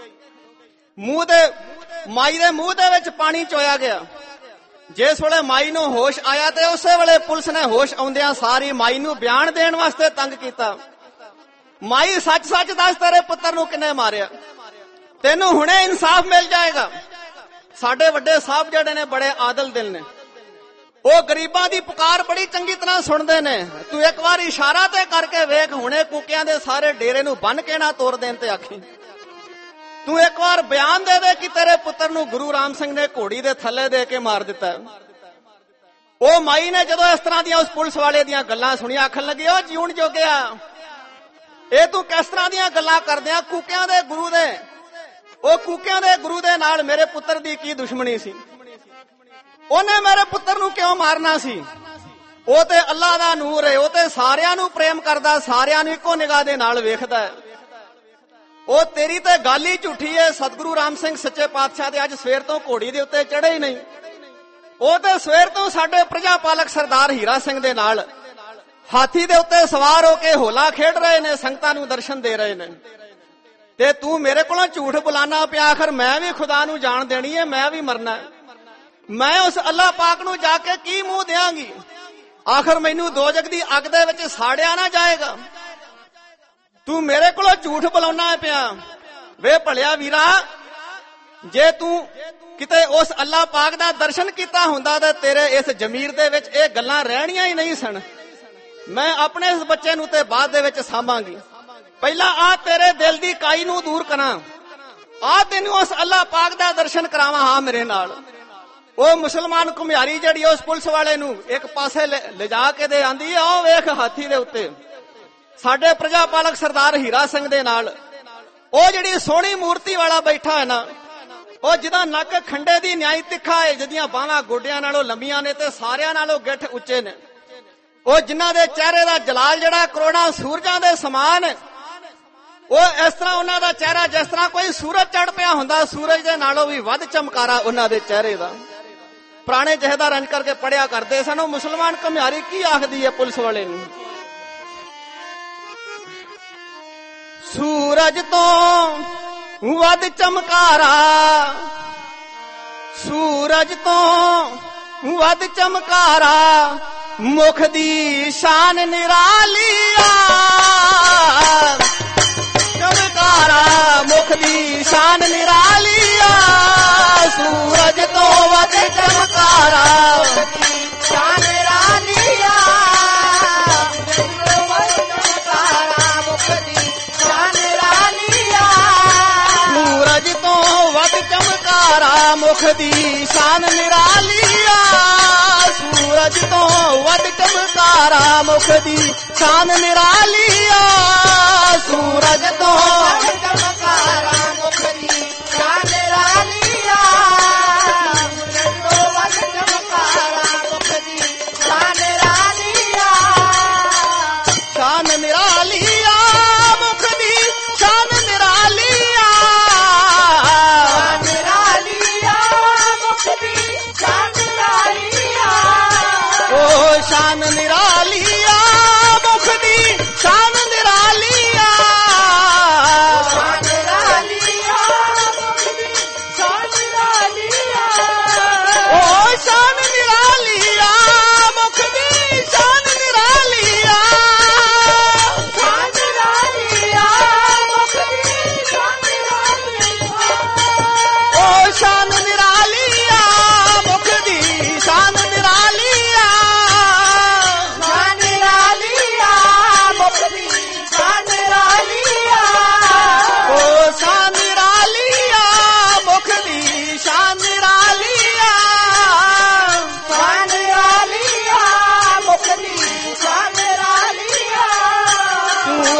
ਮਾਈ ਦੇ ਮੂੰਹ ਦੇ ਵਿੱਚ ਪਾਣੀ ਚੋਇਆ ਗਿਆ। ਜਿਸ ਵੇਲੇ ਮਾਈ ਨੂੰ ਹੋਸ਼ ਆਇਆ ਤੇ ਉਸੇ ਵੇਲੇ ਪੁਲਿਸ ਨੇ ਹੋਸ਼ ਆਉਂਦਿਆਂ ਸਾਰੀ ਮਾਈ ਨੂੰ ਬਿਆਨ ਦੇਣ ਵਾਸਤੇ ਤੰਗ ਕੀਤਾ। ਮਾਈ ਸੱਚ-ਸੱਚ ਦੱਸ, ਤੇਰੇ ਪੁੱਤਰ ਨੂੰ ਕਿੰਨੇ ਮਾਰਿਆ? ਤੈਨੂੰ ਹੁਣੇ ਇਨਸਾਫ ਮਿਲ ਜਾਏਗਾ। ਸਾਡੇ ਵੱਡੇ ਸਾਹਿਬ ਜਿਹੜੇ ਨੇ ਬੜੇ ਆਦਲ ਦਿਲ ਨੇ, ਉਹ ਗਰੀਬਾਂ ਦੀ ਪੁਕਾਰ ਬੜੀ ਚੰਗੀ ਤਰ੍ਹਾਂ ਸੁਣਦੇ ਨੇ। ਤੂੰ ਇੱਕ ਵਾਰ ਇਸ਼ਾਰਾ ਤੇ ਕਰਕੇ ਵੇਖ, ਹੁਣੇ ਕੂਕਿਆਂ ਦੇ ਸਾਰੇ ਡੇਰੇ ਨੂੰ ਬੰਨ ਕੇ ਨਾ ਤੋੜ ਦੇਣ ਤੇ ਆਖੀ। ਤੂੰ ਇੱਕ ਵਾਰ ਬਿਆਨ ਦੇ ਦੇ ਕਿ ਤੇਰੇ ਪੁੱਤਰ ਨੂੰ ਗੁਰੂ ਰਾਮ ਸਿੰਘ ਨੇ ਘੋੜੀ ਦੇ ਥੱਲੇ ਦੇ ਕੇ ਮਾਰ ਦਿੱਤਾ। ਉਹ ਮਾਈ ਨੇ ਜਦੋਂ ਇਸ ਤਰ੍ਹਾਂ ਦੀਆਂ ਉਸ ਪੁਲਿਸ ਵਾਲੇ ਦੀਆਂ ਗੱਲਾਂ ਸੁਣੀਆਂ, ਆਖਣ ਲੱਗੀ, ਉਹ ਜਿਉਣ ਜੋਗਿਆ, ਇਹ ਤੂੰ ਕਿਸ ਤਰ੍ਹਾਂ ਦੀਆਂ ਗੱਲਾਂ ਕਰਦੇ ਆ? ਕੂਕਿਆਂ ਦੇ ਗੁਰੂ ਦੇ ਨਾਲ ਮੇਰੇ ਪੁੱਤਰ ਦੀ ਕੀ ਦੁਸ਼ਮਣੀ ਸੀ? ਉਹਨੇ ਮੇਰੇ ਪੁੱਤਰ ਨੂੰ ਕਿਉਂ ਮਾਰਨਾ ਸੀ? ਉਹ ਤੇ ਅੱਲਾ ਦਾ ਨੂਰ ਹੈ, ਉਹ ਤੇ ਸਾਰਿਆਂ ਨੂੰ ਪ੍ਰੇਮ ਕਰਦਾ, ਸਾਰਿਆਂ ਨੂੰ ਇੱਕੋ ਨਿਗਾਹ ਦੇ ਨਾਲ ਵੇਖਦਾ ਹੈ। ਉਹ ਤੇਰੀ ਤੇ ਗੱਲ ਹੀ ਝੂਠੀ ਹੈ। ਸਤਿਗੁਰੂ ਰਾਮ ਸਿੰਘ ਸੱਚੇ ਪਾਤਸ਼ਾਹ ਦੇ ਅੱਜ ਸਵੇਰ ਤੋਂ ਘੋੜੀ ਦੇ ਉੱਤੇ ਚੜੇ ਹੀ ਨਹੀਂ। ਉਹ ਤੇ ਸਵੇਰ ਤੋਂ ਸਾਡੇ ਪ੍ਰਜਾ ਪਾਲਕ ਸਰਦਾਰ ਹੀਰਾ ਸਿੰਘ ਦੇ ਨਾਲ ਹਾਥੀ ਦੇ ਉੱਤੇ ਸਵਾਰ ਹੋ ਕੇ ਹੋਲਾ ਖੇਡ ਰਹੇ ਨੇ, ਸੰਗਤਾਂ ਨੂੰ ਦਰਸ਼ਨ ਦੇ ਰਹੇ ਨੇ। ਤੇ ਤੂੰ ਮੇਰੇ ਕੋਲੋਂ ਝੂਠ ਬੁਲਾਣਾ ਪਿਆ। ਆਖਰ ਮੈਂ ਵੀ ਖੁਦਾ ਨੂੰ ਜਾਣ ਦੇਣੀ ਹੈ, ਮੈਂ ਵੀ ਮਰਨਾ। ਮੈਂ ਉਸ ਅੱਲਾਹ ਪਾਕ ਨੂੰ ਜਾ ਕੇ ਕੀ ਮੂੰਹ ਦਿਆਂਗੀ? ਆਖਰ ਮੈਨੂੰ ਦੋਜ਼ਖ ਦੀ ਅੱਗ ਦੇ ਵਿੱਚ ਸਾੜਿਆ ਨਾ ਜਾਏਗਾ। ਤੂੰ ਮੇਰੇ ਕੋਲੋਂ ਝੂਠ ਬੁਲਾਉਣਾ ਪਿਆ। ਵੇ ਭਲਿਆ ਵੀਰਾ, ਜੇ ਤੂੰ ਕਿਤੇ ਉਸ ਅੱਲਾਹ ਪਾਕ ਦਾ ਦਰਸ਼ਨ ਕੀਤਾ ਹੁੰਦਾ ਤਾਂ ਤੇਰੇ ਇਸ ਜ਼ਮੀਰ ਦੇ ਵਿੱਚ ਇਹ ਗੱਲਾਂ ਰਹਿਣੀਆਂ ਹੀ ਨਹੀਂ ਸਨ। ਮੈਂ ਆਪਣੇ ਇਸ ਬੱਚੇ ਨੂੰ ਤੇ ਬਾਅਦ ਦੇ ਵਿੱਚ ਸਾਂਭਾਂਗੀ। ਪਹਿਲਾਂ ਆ ਤੇਰੇ ਦਿਲ ਦੀ ਕਾਈ ਨੂੰ ਦੂਰ ਕਰਾਂ, ਆ ਤੈਨੂੰ ਉਸ ਅੱਲਾਹ ਪਾਕ ਦਾ ਦਰਸ਼ਨ ਕਰਾਵਾਂ। ਹਾਂ ਮੇਰੇ ਨਾਲ। ਉਹ ਮੁਸਲਮਾਨ ਘੁਮਿਆਰੀ ਜਿਹੜੀ ਉਸ ਪੁਲਿਸ ਵਾਲੇ ਨੂੰ ਇੱਕ ਪਾਸੇ ਲਿਜਾ ਕੇ ਦੇ ਆਂਦੀ ਹੈ, ਉਹ ਵੇਖ ਹਾਥੀ ਦੇ ਉੱਤੇ ਸਾਡੇ ਪ੍ਰਜਾ ਪਾਲਕ ਸਰਦਾਰ ਹੀਰਾ ਸਿੰਘ ਦੇ ਨਾਲ ਉਹ ਜਿਹੜੀ ਸੋਹਣੀ ਮੂਰਤੀ ਵਾਲਾ ਬੈਠਾ ਹੈ ਨਾ, ਉਹ ਜਿਹਦਾ ਨੱਕ ਖੰਡੇ ਦੀ ਨਿਆਈ ਤਿੱਖਾ ਹੈ, ਜਿਹਦੀਆਂ ਬਾਹਾਂ ਗੋਡਿਆਂ ਨਾਲੋਂ ਲੰਮੀਆਂ ਨੇ ਤੇ ਸਾਰਿਆਂ ਨਾਲੋਂ ਗਿੱਠ ਉੱਚੇ ਨੇ, ਉਹ ਜਿਨ੍ਹਾਂ ਦੇ ਚਿਹਰੇ ਦਾ ਜਲਾਲ ਜਿਹੜਾ ਕਰੋੜਾਂ ਸੂਰਜਾਂ ਦੇ ਸਮਾਨ, ਉਹ ਇਸ ਤਰ੍ਹਾਂ ਉਹਨਾਂ ਦਾ ਚਿਹਰਾ ਜਿਸ ਤਰ੍ਹਾਂ ਕੋਈ ਸੂਰਜ ਚੜ ਪਿਆ ਹੁੰਦਾ, ਸੂਰਜ ਦੇ ਨਾਲੋਂ ਵੀ ਵੱਧ ਚਮਕਾਰਾ ਉਹਨਾਂ ਦੇ ਚਿਹਰੇ ਦਾ। ਪੁਰਾਣੇ ਜਹੇਦਾਰ ਇੰਜ ਕਰਕੇ ਪੜਿਆ ਕਰਦੇ ਸਨ। ਉਹ ਮੁਸਲਮਾਨ ਘੁਮਿਆਰੀ ਕੀ ਆਖਦੀ ਹੈ ਪੁਲਿਸ ਵਾਲੇ ਨੂੰ? ਸੂਰਜ ਤੋਂ ਵੱਧ ਚਮਕਾਰਾ, ਸੂਰਜ ਤੋਂ ਵੱਧ ਚਮਕਾਰਾ, ਮੁਖ ਦੀ ਸ਼ਾਨ ਨਿਰਾਲੀਆ। ਚਮਕਾਰਾ ਮੁਖ ਦੀ ਸ਼ਾਨ ਨਿਰਾਲੀਆ, ਸੂਰਜ ਤੋਂ ਵੱਧ ਚਮਕਾਰਾ, ਸ਼ਾਨ ਨਿਰਾਲੀਆ। ਸੂਰਜ ਤੋਂ ਵੱਧ ਚਮਕਾਰਾ, ਮੁਖ ਦੀ ਸ਼ਾਨ ਨਿਰਾਲੀਆ। ਸੂਰਜ ਤੋਂ ਵੱਧ ਚਮਕਾਰਾ, ਮੁਖ ਦੀ ਸ਼ਾਨ ਨਿਰਾਲੀਆ। ਸੂਰਜ ਤੋਂ ਵੱਧ ਚਮਕਾਰਾ, ਮੁਖ ਦੀ ਸ਼ਾਨ ਨਿਰਾਲੀਆ। ਸੂਰਜ ਤੋਂ ਵੱਧ ਚਮਕਾਰਾ, ਮੁਖ ਦੀ ਸ਼ਾਨ ਨਿਰਾਲੀਆ। ਸ਼ਾਨ ਨਿਰਾਲੀਆ, ਮੁਖ ਦੀ ਸ਼ਾਨ ਨਿਰਾਲੀਆ। ਸ਼ਾਨ ਨਿਰਾਲੀਆ, ਮੁਖ ਦੀ ਸ਼ਾਨ ਨਿਰਾਲੀਆ। ਸ਼ਾਨ ਨਿਰਾਲੀਆ, ਮੁਖ ਦੀ ਸ਼ਾਨ ਨਿਰਾਲੀਆ। ਓ ਸ਼ਾਨ ਨਿਰਾਲੀਆ, ਮੁਖ ਦੀ ਸ਼ਾਨ ਨਿਰਾਲੀਆ।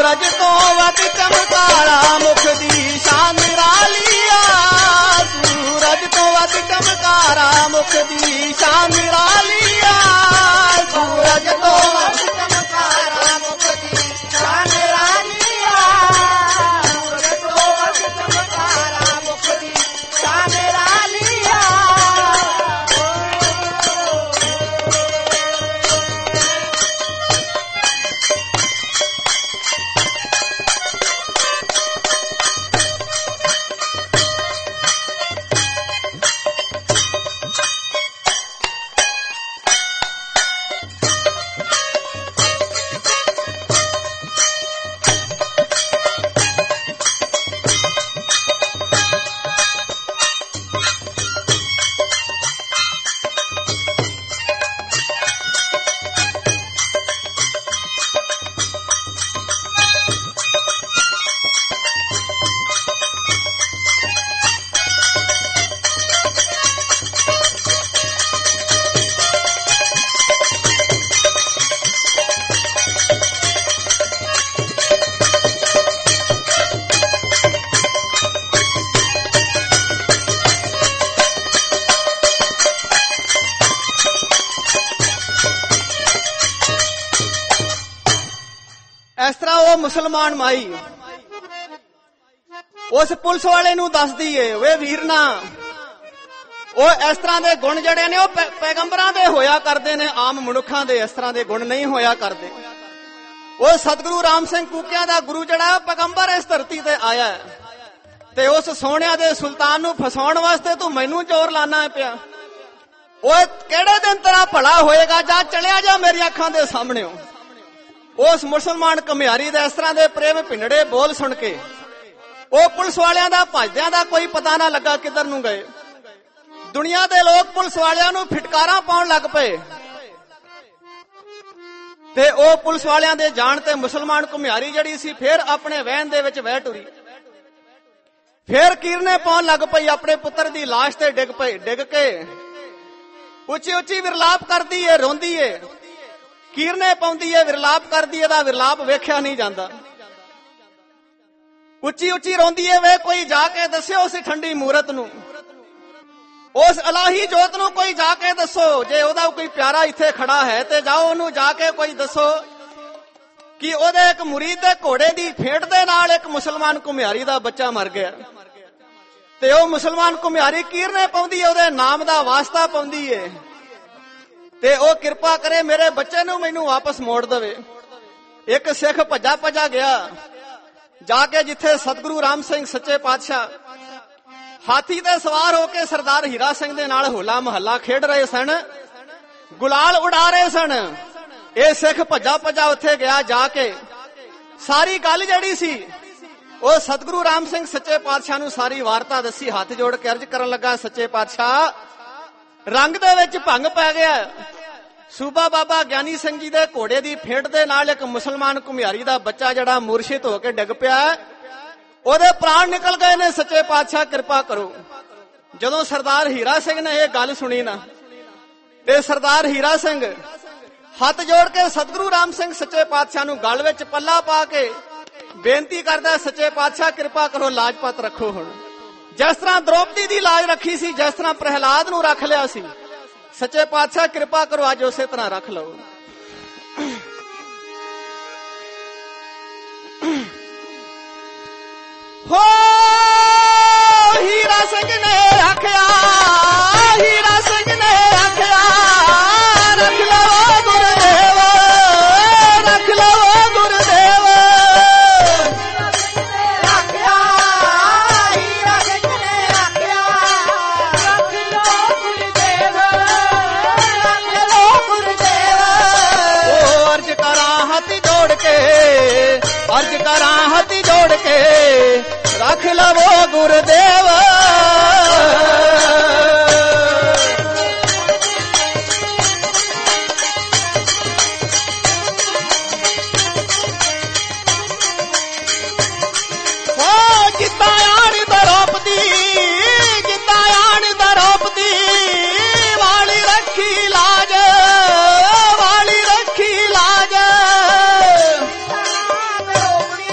ਸੂਰਜ ਤੋਂ ਵੱਧ ਚਮਕਾਰਾ ਮੁਖ ਦੀ ਸ਼ਾਨ ਨਿਰਾਲੀ ਆ ਸੂਰਜ ਤੋਂ ਵੱਧ ਚਮਕਾਰਾ ਮੁਖ ਦੀ ਸ਼ਾਨ ਨਿਰਾਲੀ ਆ ਸੂਰਜ ਤੋਂ ਵੱਧ ਚਮਕਾਰਾ ਮੁਖ ਦੀ ਸ਼ਾਨ ਨਿਰਾਲੀ ਆ ਸੂਰਜ ਤੋਂ ਵੱਧ ਚਮਕਾਰਾ ਮੁਖ ਦੀ ਸ਼ਾਨ ਨਿਰਾਲੀ ਆ ਇਸ ਤਰ੍ਹਾਂ ਉਹ ਮੁਸਲਮਾਨ ਮਾਈ ਉਸ ਪੁਲਿਸ ਵਾਲੇ ਨੂੰ ਦੱਸਦੀ ਏ ਵੇ ਵੀਰਨਾ ਉਹ ਇਸ ਤਰ੍ਹਾਂ ਦੇ ਗੁਣ ਜਿਹੜੇ ਨੇ ਉਹ ਪੈਗੰਬਰਾਂ ਦੇ ਹੋਇਆ ਕਰਦੇ ਨੇ ਆਮ ਮਨੁੱਖਾਂ ਦੇ ਇਸ ਤਰ੍ਹਾਂ ਦੇ ਗੁਣ ਨਹੀਂ ਹੋਇਆ ਕਰਦੇ ਉਹ ਸਤਿਗੁਰੂ ਰਾਮ ਸਿੰਘ ਕੂਕਿਆਂ ਦਾ ਗੁਰੂ ਜਿਹੜਾ ਪੈਗੰਬਰ ਇਸ ਧਰਤੀ ਤੇ ਆਇਆ ਤੇ ਉਸ ਸੋਹਣਿਆਂ ਦੇ ਸੁਲਤਾਨ ਨੂੰ ਫਸਾਉਣ ਵਾਸਤੇ ਤੂੰ ਮੈਨੂੰ ਜ਼ੋਰ ਲਾਣਾ ਪਿਆ ਉਹ ਕਿਹੜੇ ਦਿਨ ਤੇਰਾ ਭਲਾ ਹੋਏਗਾ ਜਾਂ ਚਲਿਆ ਜਾ ਮੇਰੀ ਅੱਖਾਂ ਦੇ ਸਾਹਮਣੇੋਂ ਉਸ ਮੁਸਲਮਾਨ ਘੁਮਿਆਰੀ ਦੇ ਇਸ ਤਰ੍ਹਾਂ ਦੇ ਪ੍ਰੇਮ ਭਿੰਡੜੇ ਬੋਲ ਸੁਣ ਕੇ ਉਹ ਪੁਲਿਸ ਵਾਲਿਆਂ ਦਾ ਭੱਜਦਿਆਂ ਦਾ ਕੋਈ ਪਤਾ ਨਾ ਲੱਗਾ ਕਿੱਧਰ ਨੂੰ ਗਏ ਦੁਨੀਆ ਦੇ ਲੋਕ ਪੁਲਿਸ ਵਾਲਿਆਂ ਨੂੰ ਫਿਟਕਾਰਾਂ ਪਾਉਣ ਲੱਗ ਪਏ ਤੇ ਉਹ ਪੁਲਿਸ ਵਾਲਿਆਂ ਦੇ ਜਾਣ ਤੇ ਮੁਸਲਮਾਨ ਘੁਮਿਆਰੀ ਜਿਹੜੀ ਸੀ ਫੇਰ ਆਪਣੇ ਵਹਿਣ ਦੇ ਵਿੱਚ ਵਹਿ ਟੁਰੀ ਫੇਰ ਕੀਰਨੇ ਪਾਉਣ ਲੱਗ ਪਈ ਆਪਣੇ ਪੁੱਤਰ ਦੀ ਲਾਸ਼ ਤੇ ਡਿੱਗ ਕੇ ਉੱਚੀ ਉੱਚੀ ਵਿਰਲਾਪ ਕਰਦੀ ਏ ਰੋਂਦੀ ਏ ਕੀਰਨੇ ਪਾਉਂਦੀ ਏ ਵਿਰਲਾਪ ਕਰਦੀ ਇਹਦਾ ਵਿਰਲਾਪ ਵੇਖਿਆ ਨਹੀਂ ਜਾਂਦਾ ਉੱਚੀ ਉੱਚੀ ਰੋਂਦੀ ਏ ਵੇ ਕੋਈ ਜਾ ਕੇ ਦੱਸਿਓ ਉਸ ਠੰਡੀ ਮੂਰਤ ਨੂੰ ਉਸ ਇਲਾਹੀ ਜੋਤ ਨੂੰ ਕੋਈ ਜਾ ਕੇ ਦੱਸੋ ਜੇ ਉਹਦਾ ਕੋਈ ਪਿਆਰਾ ਇੱਥੇ ਖੜਾ ਹੈ ਤੇ ਜਾਓ ਉਹਨੂੰ ਜਾ ਕੇ ਕੋਈ ਦੱਸੋ ਕਿ ਉਹਦੇ ਇੱਕ ਮੁਰੀਦ ਦੇ ਘੋੜੇ ਦੀ ਫੇਟ ਦੇ ਨਾਲ ਇੱਕ ਮੁਸਲਮਾਨ ਘੁਮਿਆਰੀ ਦਾ ਬੱਚਾ ਮਰ ਗਿਆ ਤੇ ਉਹ ਮੁਸਲਮਾਨ ਘੁਮਿਆਰੀ ਕੀਰਨੇ ਪਾਉਂਦੀ ਏ ਉਹਦੇ ਨਾਮ ਦਾ ਵਾਸਤਾ ਪਾਉਂਦੀ ਏ ਤੇ ਉਹ ਕਿਰਪਾ ਕਰੇ ਮੇਰੇ ਬੱਚੇ ਨੂੰ ਮੈਨੂੰ ਵਾਪਸ ਮੋੜ ਦੇਵੇ ਇੱਕ ਸਿੱਖ ਭੱਜਾ ਗਿਆ ਜਾ ਕੇ ਜਿੱਥੇ ਸਤਿਗੁਰੂ ਰਾਮ ਸਿੰਘ ਸੱਚੇ ਪਾਤਸ਼ਾਹ ਹਾਥੀ ਤੇ ਸਵਾਰ ਹੋ ਕੇ ਸਰਦਾਰ ਹੀਰਾ ਸਿੰਘ ਦੇ ਨਾਲ ਹੋਲਾ ਮਹੱਲਾ ਖੇਡ ਰਹੇ ਸਨ ਗੁਲਾਲ ਉਡਾ ਰਹੇ ਸਨ ਇਹ ਸਿੱਖ ਭੱਜਾ ਉੱਥੇ ਗਿਆ ਜਾ ਕੇ ਸਾਰੀ ਗੱਲ ਜਿਹੜੀ ਸੀ ਉਹ ਸਤਿਗੁਰੂ ਰਾਮ ਸਿੰਘ ਸੱਚੇ ਪਾਤਸ਼ਾਹ ਨੂੰ ਸਾਰੀ ਵਾਰਤਾ ਦੱਸੀ ਹੱਥ ਜੋੜ ਕੇ ਅਰਜ਼ ਕਰਨ ਲੱਗਾ ਸੱਚੇ ਪਾਤਸ਼ਾਹ ਰੰਗ ਦੇ ਵਿੱਚ ਭੰਗ ਪੈ ਗਿਆ ਸੂਬਾ ਬਾਬਾ ਗਿਆਨੀ ਸਿੰਘ ਜੀ ਦੇ ਘੋੜੇ ਦੀ ਫੇਟ ਦੇ ਨਾਲ ਇੱਕ ਮੁਸਲਮਾਨ ਘੁਮਿਆਰੀ ਦਾ ਬੱਚਾ ਜਿਹੜਾ ਮੂਰਛਿਤ ਹੋ ਕੇ ਡਿੱਗ ਪਿਆ ਉਹਦੇ ਪ੍ਰਾਣ ਨਿਕਲ ਗਏ ਨੇ ਸੱਚੇ ਪਾਤਸ਼ਾਹ ਕਿਰਪਾ ਕਰੋ ਜਦੋਂ ਸਰਦਾਰ ਹੀਰਾ ਸਿੰਘ ਨੇ ਇਹ ਗੱਲ ਸੁਣੀ ਨਾ ਤੇ ਸਰਦਾਰ ਹੀਰਾ ਸਿੰਘ ਹੱਥ ਜੋੜ ਕੇ ਸਤਿਗੁਰੂ ਰਾਮ ਸਿੰਘ ਸੱਚੇ ਪਾਤਸ਼ਾਹ ਨੂੰ ਗਲ ਵਿੱਚ ਪੱਲਾ ਪਾ ਕੇ ਬੇਨਤੀ ਕਰਦਾ ਸੱਚੇ ਪਾਤਸ਼ਾਹ ਕਿਰਪਾ ਕਰੋ ਲਾਜਪਤ ਰੱਖੋ ਹੁਣ ਜਿਸ ਤਰ੍ਹਾਂ ਦ੍ਰੋਪਦੀ ਦੀ ਲਾਜ ਰੱਖੀ ਸੀ ਜਿਸ ਤਰ੍ਹਾਂ ਪ੍ਰਹਿਲਾਦ ਨੂੰ ਰੱਖ ਲਿਆ ਸੀ ਸੱਚੇ ਪਾਤਸ਼ਾਹ ਕਿਰਪਾ ਕਰੋ ਅੱਜ ਉਸੇ ਤਰ੍ਹਾਂ ਰੱਖ ਲਓ ਹੋ ਹੀਰਾ ਸਿੰਘ ਨੇ ਆਖਿਆ ਹੀਰਾ ਸਿੰਘ ਨੇ ਆਖਿਆ ਰੱਖ ਲਓ ਗੁਰਦੇਵ ਰੱਖ ਲਓ ਗੁਰਦੇਵ ਆਖਿਆ ਹੀਰਾ ਸਿੰਘ ਨੇ ਆਖਿਆ ਰੱਖ ਲਓ ਗੁਰਦੇਵ ਰੱਖ ਲਓ ਗੁਰਦੇਵ ਉਹ ਅਰਜ ਕਰਾਂ ਹੱਥ ਜੋੜ ਕੇ ਅਰਜ ਕਰਾਂ ਹੱਥ ਜੋੜ ਕੇ ਰੱਖ ਲਵੋ ਗੁਰਦੇਵ ਜਿੱਦਾਂ ਆਣ ਦਰੋਪਦੀ ਵਾਲੀ ਰੱਖੀ ਲਾਜ ਵਾਲੀ ਰੱਖੀ ਲਾਜ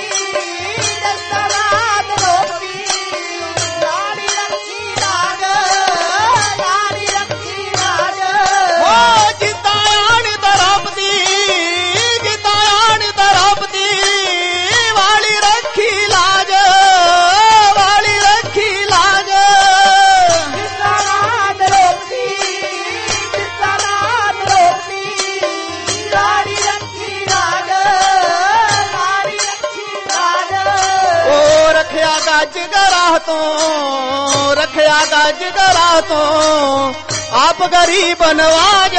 ਗੱਜ ਗਰਾਹ ਤੋਂ, ਰੱਖਿਆ ਗੱਜ ਗਰਾਹ ਤੋਂ, ਆਪ ਗਰੀਬ ਨਵਾਜ।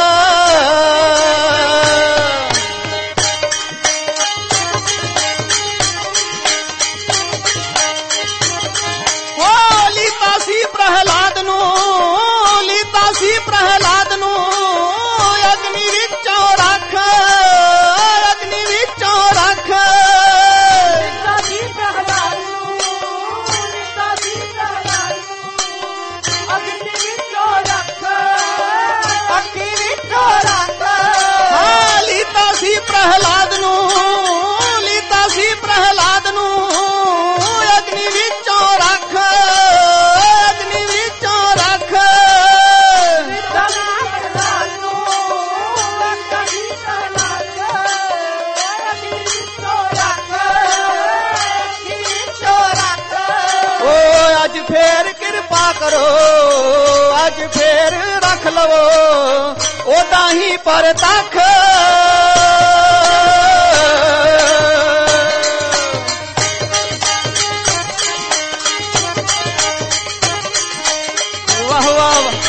ਲੀਤਾ ਸੀ ਪ੍ਰਹਿਲਾਦ ਨੂੰ, ਲੀਤਾ ਸੀ ਪ੍ਰਹਿਲਾਦ ਨੂੰ, ਅਗਨੀ ਵਿੱਚੋਂ ਰੱਖ, ਅਗਨੀ ਵਿੱਚੋਂ ਰੱਖ। ਲੀਤਾ ਸੀ ਪ੍ਰਹਿਲਾਦ ਨੂੰ, ਲੀਤਾ ਸੀ ਪ੍ਰਹਿਲਾਦ ਨੂੰ, ਅਗਨੀ ਵਿੱਚੋਂ ਰੱਖ, ਅਗਨੀ ਵਿੱਚੋਂ ਰੱਖ। ਹਾਂ ਲੀਤਾ ਸੀ ਪ੍ਰਹਿਲਾਦ ਨੂੰ, ਲੀਤਾ ਸੀ ਪ੍ਰਹਿਲਾਦ ਨੂੰ, ਅਗਨੀ ਵਿੱਚੋਂ ਰੱਖ, ਅਗਨੀ ਵਿੱਚੋਂ ਰੱਖ। ਲੀਤਾ ਸੀ ਪ੍ਰਹਿਲਾਦ ਨੂੰ, ਅਗਨੀ ਵਿੱਚੋਂ ਰੱਖ, ਅਗਨੀ ਵਿੱਚੋਂ ਰੱਖ, ਅਗਨੀ ਵਿੱਚੋਂ ਰੱਖ। ਓ ਅੱਜ ਫੇਰ ਕਿਰਪਾ ਕਰੋ, ਅੱਜ ਫੇਰ ਰੱਖ ਲਵੋ ਉਹਦਾ ਹੀ ਪਰਤੱਖ। ਵਾਹ ਵਾਹ ਵਾਹ।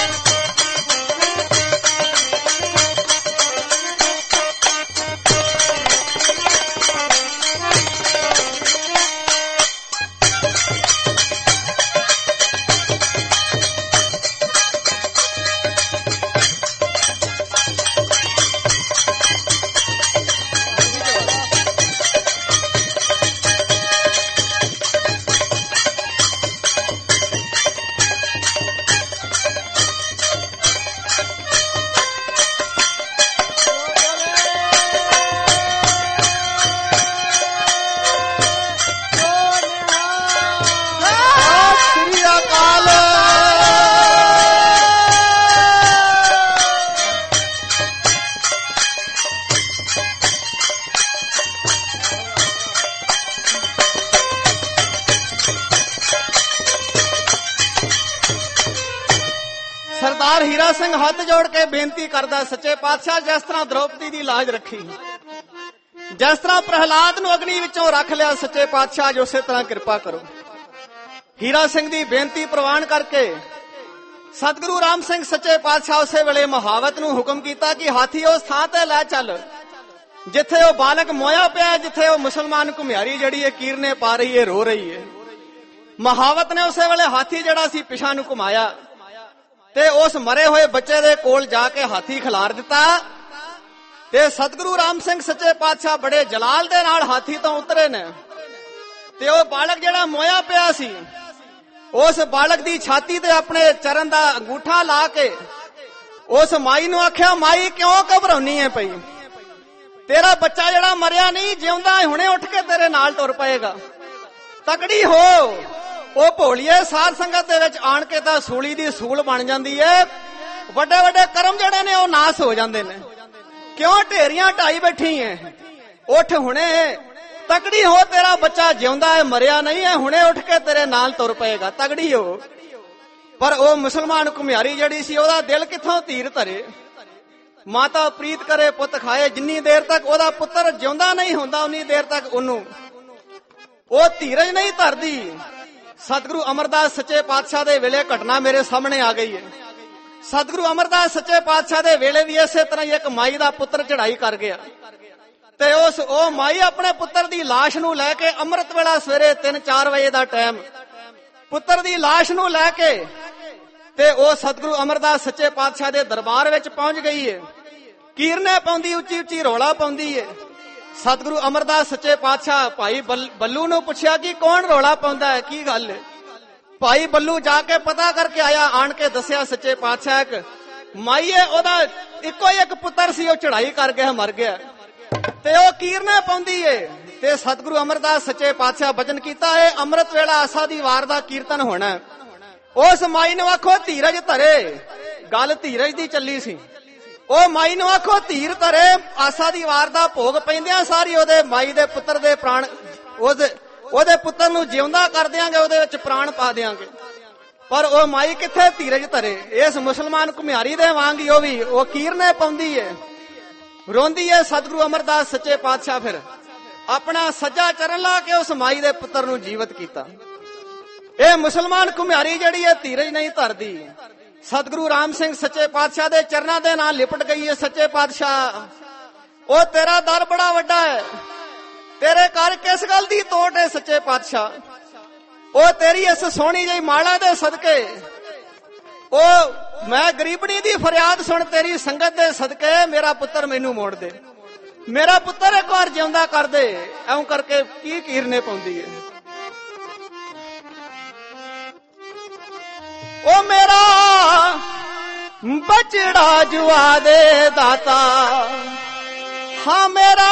ਸ੍ਰੀ ਅਕਾਲ। ਸਰਦਾਰ ਹੀਰਾ ਸਿੰਘ ਹੱਥ ਜੋੜ ਕੇ ਬੇਨਤੀ ਕਰਦਾ, ਸੱਚੇ ਪਾਤਸ਼ਾਹ ਜਿਸ ਤਰ੍ਹਾਂ ਦ੍ਰੋਪਦੀ ਦੀ ਲਾਜ ਰੱਖੀ, ਜਿਸ ਤਰ੍ਹਾਂ ਪ੍ਰਹਿਲਾਦ ਨੂੰ ਅਗਨੀ ਵਿੱਚੋਂ ਰੱਖ ਲਿਆ, ਸੱਚੇ ਪਾਤਸ਼ਾਹ ਅੱਜ ਉਸੇ ਤਰ੍ਹਾਂ ਕਿਰਪਾ ਕਰੋ। ਹੀਰਾ ਸਿੰਘ ਦੀ ਬੇਨਤੀ ਪ੍ਰਵਾਨ ਕਰਕੇ ਸਤਿਗੁਰੂ ਰਾਮ ਸਿੰਘ ਸੱਚੇ ਪਾਤਸ਼ਾਹ ਉਸੇ ਵੇਲੇ ਮਹਾਵਤ ਨੂੰ ਹੁਕਮ ਕੀਤਾ ਕਿ ਹਾਥੀ ਉਸ ਥਾਂ ਤੇ ਲੈ ਚੱਲ ਜਿੱਥੇ ਉਹ ਬਾਲਕ ਮੋਇਆ ਪਿਆ, ਜਿੱਥੇ ਉਹ ਮੁਸਲਮਾਨ ਘੁਮਿਆਰੀ ਜਿਹੜੀ ਹੈ ਕੀਰਨੇ ਪਾ ਰਹੀ ਹੈ, ਰੋ ਰਹੀ ਹੈ। ਮਹਾਵਤ ਨੇ ਉਸੇ ਵੇਲੇ ਹਾਥੀ ਜਿਹੜਾ ਸੀ ਪਿਛਾਂ ਨੂੰ ਘੁਮਾਇਆ ਤੇ ਉਸ ਮਰੇ ਹੋਏ ਬੱਚੇ ਦੇ ਕੋਲ ਜਾ ਕੇ ਹਾਥੀ ਖਿਲਾਰ ਦਿੱਤਾ ਤੇ ਸਤਿਗੁਰੂ ਰਾਮ ਸਿੰਘ ਸੱਚੇ ਪਾਤਸ਼ਾਹ ਬੜੇ ਜਲਾਲ ਦੇ ਨਾਲ ਹਾਥੀ ਤੋਂ ਉਤਰੇ ਨੇ ਤੇ ਉਹ ਬਾਲਕ ਜਿਹੜਾ ਮੋਇਆ ਪਿਆ ਸੀ ਉਸ ਬਾਲਕ ਦੀ ਛਾਤੀ ਤੇ ਆਪਣੇ ਚਰਨ ਦਾ ਅੰਗੂਠਾ ਲਾ ਕੇ ਉਸ ਮਾਈ ਨੂੰ ਆਖਿਆ, ਮਾਈ ਕਿਉਂ ਘਬਰਾਉਣੀ ਹੈ ਪਈ, ਤੇਰਾ ਬੱਚਾ ਜਿਹੜਾ ਮਰਿਆ ਨਹੀਂ, ਜਿਉਂਦਾ ਹੁਣੇ ਉੱਠ ਕੇ ਤੇਰੇ ਨਾਲ ਤੁਰ ਪਏਗਾ, ਤਕੜੀ ਹੋ। ਉਹ ਭੋਲੀਏ ਸਾਧ ਸੰਗਤ ਦੇ ਵਿੱਚ ਆਣ ਕੇ ਤਾਂ ਸੂਲੀ ਦੀ ਸੂਲ ਬਣ ਜਾਂਦੀ ਹੈ, ਵੱਡੇ ਵੱਡੇ ਕਰਮ ਜਿਹੜੇ ਨੇ ਉਹ ਨਾਸ ਹੋ ਜਾਂਦੇ ਨੇ। ਕਿਉਂ ਢੇਰੀਆਂ ਢਾਈ ਬੈਠੀ ਐ, ਉੱਠ ਹੁਣੇ, ਤਕੜੀ ਹੋ, ਤੇਰਾ ਬੱਚਾ ਜਿਉਂਦਾ ਹੈ, ਮਰਿਆ ਨਹੀਂ ਹੈ, ਹੁਣੇ ਉੱਠ ਕੇ ਤੇਰੇ ਨਾਲ ਤੁਰ ਪਏਗਾ, ਤਗੜੀ ਹੋ। ਪਰ ਉਹ ਮੁਸਲਮਾਨ ਘੁਮਿਆਰੀ ਜਿਹੜੀ ਸੀ ਉਹਦਾ ਦਿਲ ਕਿੱਥੋਂ ਧੀਰ ਧਰੇ। ਮਾਤਾ ਪ੍ਰੀਤ ਕਰੇ ਪੁੱਤ ਖਾਏ, ਜਿੰਨੀ ਦੇਰ ਤੱਕ ਉਹਦਾ ਪੁੱਤਰ ਜਿਉਂਦਾ ਨਹੀਂ ਹੁੰਦਾ ਉਨੀ ਦੇਰ ਤੱਕ ਉਹਨੂੰ ਉਹ ਧੀਰਜ ਨਹੀਂ ਧਰਦੀ। ਸਤਿਗੁਰੂ ਅਮਰਦਾਸ ਸੱਚੇ ਪਾਤਸ਼ਾਹ ਦੇ ਵੇਲੇ ਘਟਨਾ ਮੇਰੇ ਸਾਹਮਣੇ ਆ ਗਈ ਹੈ। ਸਤਿਗੁਰੂ ਅਮਰਦਾਸ ਸੱਚੇ ਪਾਤਸ਼ਾਹ ਦੇ ਵੇਲੇ ਵੀ ਇਸੇ ਤਰ੍ਹਾਂ ਹੀ ਇੱਕ ਮਾਈ ਦਾ ਪੁੱਤਰ ਚੜਾਈ ਕਰ ਗਿਆ ਤੇ ਉਹ ਮਾਈ ਆਪਣੇ ਪੁੱਤਰ ਦੀ ਲਾਸ਼ ਨੂੰ ਲੈ ਕੇ ਅੰਮ੍ਰਿਤ ਵੇਲਾ ਸਵੇਰੇ 3-4 ਵਜੇ ਦਾ ਟਾਈਮ ਪੁੱਤਰ ਦੀ ਲਾਸ਼ ਨੂੰ ਲੈ ਕੇ ਤੇ ਉਹ ਸਤਿਗੁਰੂ ਅਮਰਦਾਸ ਸੱਚੇ ਪਾਤਸ਼ਾਹ ਦੇ ਦਰਬਾਰ ਵਿੱਚ ਪਹੁੰਚ ਗਈ ਹੈ। ਕੀਰਨੇ ਪਾਉਂਦੀ, ਉੱਚੀ ਉੱਚੀ ਰੌਲਾ ਪਾਉਂਦੀ ਹੈ। ਸਤਿਗੁਰੂ ਅਮਰਦਾਸ ਸੱਚੇ ਪਾਤਸ਼ਾਹ ਭਾਈ ਬੱਲੂ ਨੂੰ ਪੁੱਛਿਆ ਕਿ ਕੌਣ ਰੌਲਾ ਪਾਉਂਦਾ ਹੈ, ਕੀ ਗੱਲ ਹੈ। ਭਾਈ ਬੱਲੂ ਜਾ ਕੇ ਪਤਾ ਕਰਕੇ ਆਇਆ, ਆਣ ਕੇ ਦੱਸਿਆ ਸੱਚੇ ਪਾਤਸ਼ਾਹ ਇੱਕ ਮਾਈਏ ਉਹਦਾ ਇੱਕੋ ਹੀ ਇੱਕ ਪੁੱਤਰ ਸੀ, ਉਹ ਚੜਾਈ ਕਰ ਗਿਆ, ਮਰ ਗਿਆ ਤੇ ਉਹ ਕੀਰਨੇ ਪਾਉਂਦੀ ਏ। ਤੇ ਸਤਿਗੁਰੂ ਅਮਰਦਾਸ ਸੱਚੇ ਪਾਤਸ਼ਾਹ ਬਚਨ ਕੀਤਾ ਹੈ, ਅੰਮ੍ਰਿਤ ਵੇਲਾ ਆਸਾ ਦੀ ਵਾਰ ਦਾ ਕੀਰਤਨ ਹੋਣਾ। ਉਸ ਮਾਈ ਨੂੰ ਆਖੋ ਧੀਰਜ ਧਰੇ, ਗੱਲ ਧੀਰਜ ਦੀ ਚੱਲੀ ਸੀ। ਉਹ ਮਾਈ ਨੂੰ ਆਖੋ ਧੀਰ ਧਰੇ, ਆਸਾ ਦੀ ਵਾਰ ਦਾ ਭੋਗ ਪੈਂਦਿਆਂ ਸਾਰੀ ਉਹਦੇ ਮਾਈ ਦੇ ਪੁੱਤਰ ਦੇ ਪ੍ਰਾਣ, ਉਹਦੇ ਪੁੱਤਰ ਨੂੰ ਜਿਉਂਦਾ ਕਰ ਦਿਆਂਗੇ, ਉਹਦੇ ਵਿੱਚ ਪ੍ਰਾਣ ਪਾ ਦਿਆਂਗੇ। ਪਰ ਉਹ ਮਾਈ ਕਿੱਥੇ ਧੀਰਜ ਧਰੇ। ਇਸ ਮੁਸਲਮਾਨ ਘੁਮਿਆਰੀ ਦੇ ਵਾਂਗ ਹੀ ਉਹ ਕੀਰਨੇ ਪਾਉਂਦੀ ਏ, ਰੋਂਦੀ ਏ। ਸਤਿਗੁਰੂ ਅਮਰਦਾਸ ਸੱਚੇ ਪਾਤਸ਼ਾਹ ਫਿਰ ਆਪਣਾ ਸੱਜਾ ਚਰਨ ਲਾ ਕੇ ਉਸ ਮਾਈ ਦੇ ਪੁੱਤਰ ਨੂੰ ਜੀਵਤ ਕੀਤਾ। ਇਹ ਮੁਸਲਮਾਨ ਘੁਮਿਆਰੀ ਜਿਹੜੀ ਹੈ ਧੀਰਜ ਨਹੀਂ ਧਰਦੀ। ਸਤਿਗੁਰੂ ਰਾਮ ਸਿੰਘ ਸੱਚੇ ਪਾਤਸ਼ਾਹ ਦੇ ਚਰਨਾਂ ਦੇ ਨਾਲ ਲਿਪਟ ਗਈ ਹੈ। ਸੱਚੇ ਪਾਤਸ਼ਾਹ, ਉਹ ਤੇਰਾ ਦਰ ਬੜਾ ਵੱਡਾ ਹੈ, ਤੇਰੇ ਘਰ ਕਿਸ ਗੱਲ ਦੀ ਤੋਟ ਹੈ ਸੱਚੇ ਪਾਤਸ਼ਾਹ। ਉਹ ਤੇਰੀ ਇਸ ਸੋਹਣੀ ਜਿਹੀ ਮਾਲਾ ਦੇ ਸਦਕੇ, ਉਹ ਮੈਂ ਗਰੀਬਣੀ ਦੀ ਫਰਿਆਦ ਸੁਣ ਤੇਰੀ ਸੰਗਤ ਦੇ ਸਦਕੇ ਮੇਰਾ ਪੁੱਤਰ ਮੈਨੂੰ ਮੋੜ ਦੇ, ਮੇਰਾ ਪੁੱਤਰ ਇੱਕ ਵਾਰ ਜਿਉਂਦਾ ਕਰ ਦੇ। ਐਉਂ ਕਰਕੇ ਕੀ ਕੀਰਨੇ ਪਾਉਂਦੀ ਹੈ। ਉਹ ਮੇਰਾ ਬਚੜਾ ਜੁਆ ਦੇ ਦਾਤਾ, ਹਾਂ ਮੇਰਾ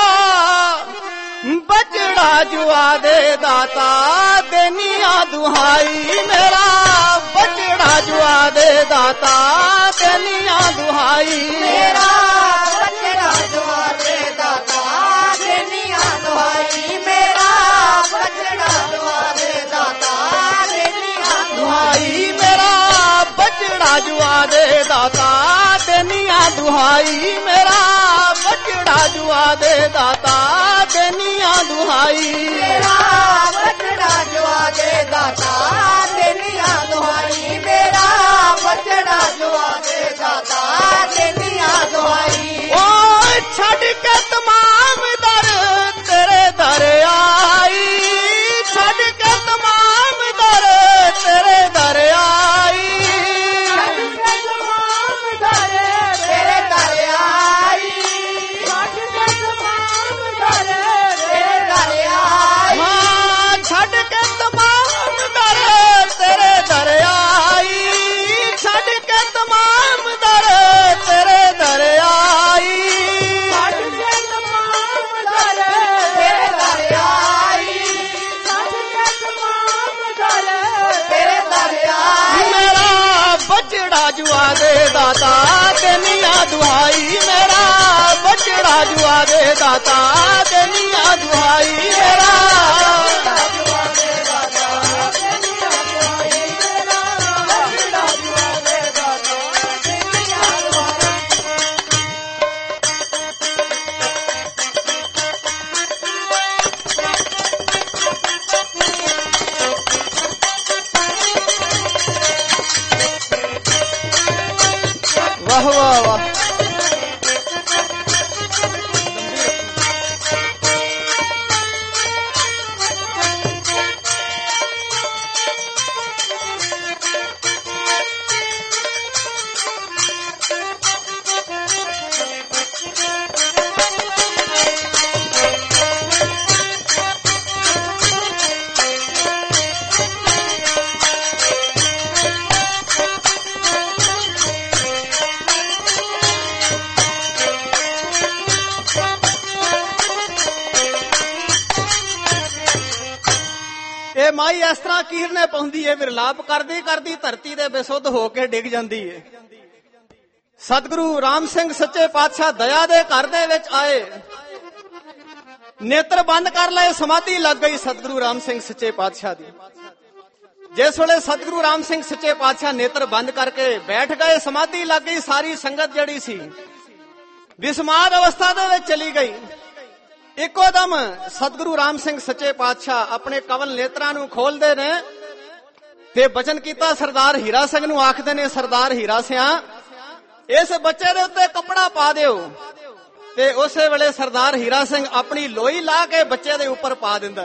ਬਚੜਾ ਜੁਆ ਦੇ ਦਾਤਾ, ਦੇਨੀਆਂ ਦੁਹਾਈ ਮੇਰਾ ਬਚੜਾ ਜੁਆ ਦੇ ਦਾਤਾ, ਦੇਨੀਆਂ ਦੁਹਾਈ ਮੇਰਾ ਬਚੜਾ ਜੁਆ ਦੇ ਦਾਤਾ, ਦੇਨੀਆਂ ਦੁਹਾਈ ਮੇਰਾ ਬਚੜਾ ਜੁਆ ਦੇ ਦਾਤਾ, ਦੇਨੀਆਂ ਦੁਹਾਈ ਮੇਰਾ ਬਚੜਾ ਜੁਆ ਦੇ ਦਾਤਾ, ਦੇਨੀਆਂ ਦੁਹਾਈ ਮੇਰਾ ਬਚੜਾ ਜੁਆ ਦੇ ਦਾਤਾ, ਦੇਨੀਆਂ ਦੁਹਾਈ ਮੇਰਾ ਬਚੜਾ ਜੁਆ ਦੇ ਦਾਤਾ, ਦੇਨੀਆਂ ਦੁਹਾਈ ਮੇਰਾ ਬਚੜਾ ਜੁਆ ਦੇ ਦਾਤਾ, ਦੇਨੀਆਂ ਦੁਹਾਈ। ਓ ਛੱਡ ਕੇ ਤਮਾਮ ਦਰ ਤੇਰੇ ਦਰ ਆਈ, ਛੱਡ ਕੇ ਤਮਾਮ ਦਰ ਤੇਰੇ ਦਰ ਆਈ, ਛੱਡ ਕੇ ਤਮਾਮ ਦਰ ਤੇਰੇ ਦਰ ਆਈ, ਛੱਡ ਕੇ ਤਮਾਮ ਦਰ ਤੇਰੇ ਦਰ ਆਈ। ਹਾਂ ਛੱਡ ਕੇ ਤਮਾਮ ਦਰ ਤੇਰੇ ਦਰ ਆਈ, ਛੱਡ ਕੇ ਤਮਾਮ ਦਰ ਤੇਰੇ ਦਰ ਆਈ, ਛੱਡ ਕੇ ਤਮਾਮ ਦਰ ਤੇਰੇ ਦਰ ਆਈ, ਛੱਡ ਕੇ ਤਮਾਮ ਦਰ ਤੇਰੇ ਦਰ ਆਈ। ਮੇਰਾ ਬਚੜਾ ਜੁਆ ਦੇ ਦਾਤਾ, ਦੇਨੀਆਂ ਦੁਹਾਈ ਮੇਰਾ ਬਚੜਾ ਜੁਆ ਦੇ ਦਾਤਾ, ਦੇਨੀਆਂ ਦੁਹਾਈ ਮੇਰਾ ਵਾਹ ਵਾਹ ਵਾਹ। ਇਹ ਮਾਈ ਇਸ ਤਰ੍ਹਾਂ ਕੀਰਨੇ ਪਾਉਂਦੀ ਏ, ਵਿਰਲਾਪ ਕਰਦੀ ਕਰਦੀ ਧਰਤੀ ਦੇ ਬੇਸੁੱਧ ਹੋ ਕੇ ਡਿੱਗ ਜਾਂਦੀ ਏ। ਸਤਿਗੁਰੂ ਰਾਮ ਸਿੰਘ ਸੱਚੇ ਪਾਤਸ਼ਾਹ ਦਇਆ ਦੇ ਘਰ ਦੇ ਵਿੱਚ ਆਏ, ਨੇਤਰ ਬੰਦ ਕਰ ਲਏ, ਸਮਾਧੀ ਲੱਗ ਗਈ ਸਤਿਗੁਰੂ ਰਾਮ ਸਿੰਘ ਸੱਚੇ ਪਾਤਸ਼ਾਹ ਦੀ। ਜਿਸ ਵੇਲੇ ਸਤਿਗੁਰੂ ਰਾਮ ਸਿੰਘ ਸੱਚੇ ਪਾਤਸ਼ਾਹ ਨੇਤਰ ਬੰਦ ਕਰਕੇ ਬੈਠ ਗਏ, ਸਮਾਧੀ ਲੱਗ ਗਈ, ਸਾਰੀ ਸੰਗਤ ਜਿਹੜੀ ਸੀ ਵਿਸਮਾਦ ਅਵਸਥਾ ਦੇ ਵਿੱਚ ਚਲੀ ਗਈ। ਇੱਕੋ ਦਮ ਸਤਿਗੁਰੂ ਰਾਮ ਸਿੰਘ ਸੱਚੇ ਪਾਤਸ਼ਾਹ ਆਪਣੇ ਕਵਲ ਨੇਤਰਾਂ ਨੂੰ ਖੋਲਦੇ ਨੇ ਤੇ ਬਚਨ ਕੀਤਾ, ਸਰਦਾਰ ਹੀਰਾ ਸਿੰਘ ਨੂੰ ਆਖਦੇ ਨੇ, ਸਰਦਾਰ ਹੀਰਾ ਸਿਆ ਇਸ ਬੱਚੇ ਦੇ ਉੱਤੇ ਕੱਪੜਾ ਪਾ ਦਿਓ। ਤੇ ਉਸੇ ਵੇਲੇ ਸਰਦਾਰ ਹੀਰਾ ਸਿੰਘ ਆਪਣੀ ਲੋਈ ਲਾ ਕੇ ਬੱਚੇ ਦੇ ਉੱਪਰ ਪਾ ਦਿੰਦਾ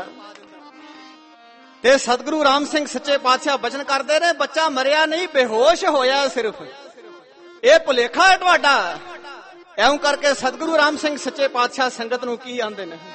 ਤੇ ਸਤਿਗੁਰੂ ਰਾਮ ਸਿੰਘ ਸੱਚੇ ਪਾਤਸ਼ਾਹ ਬਚਨ ਕਰਦੇ ਨੇ, ਬੱਚਾ ਮਰਿਆ ਨਹੀਂ, ਬੇਹੋਸ਼ ਹੋਇਆ ਸਿਰਫ, ਇਹ ਭੁਲੇਖਾ ਹੈ ਤੁਹਾਡਾ। ਐਉਂ ਕਰਕੇ ਸਤਿਗੁਰੂ ਰਾਮ ਸਿੰਘ ਸੱਚੇ ਪਾਤਸ਼ਾਹ ਸੰਗਤ ਨੂੰ ਕੀ ਆਂਦੇ ਨੇ,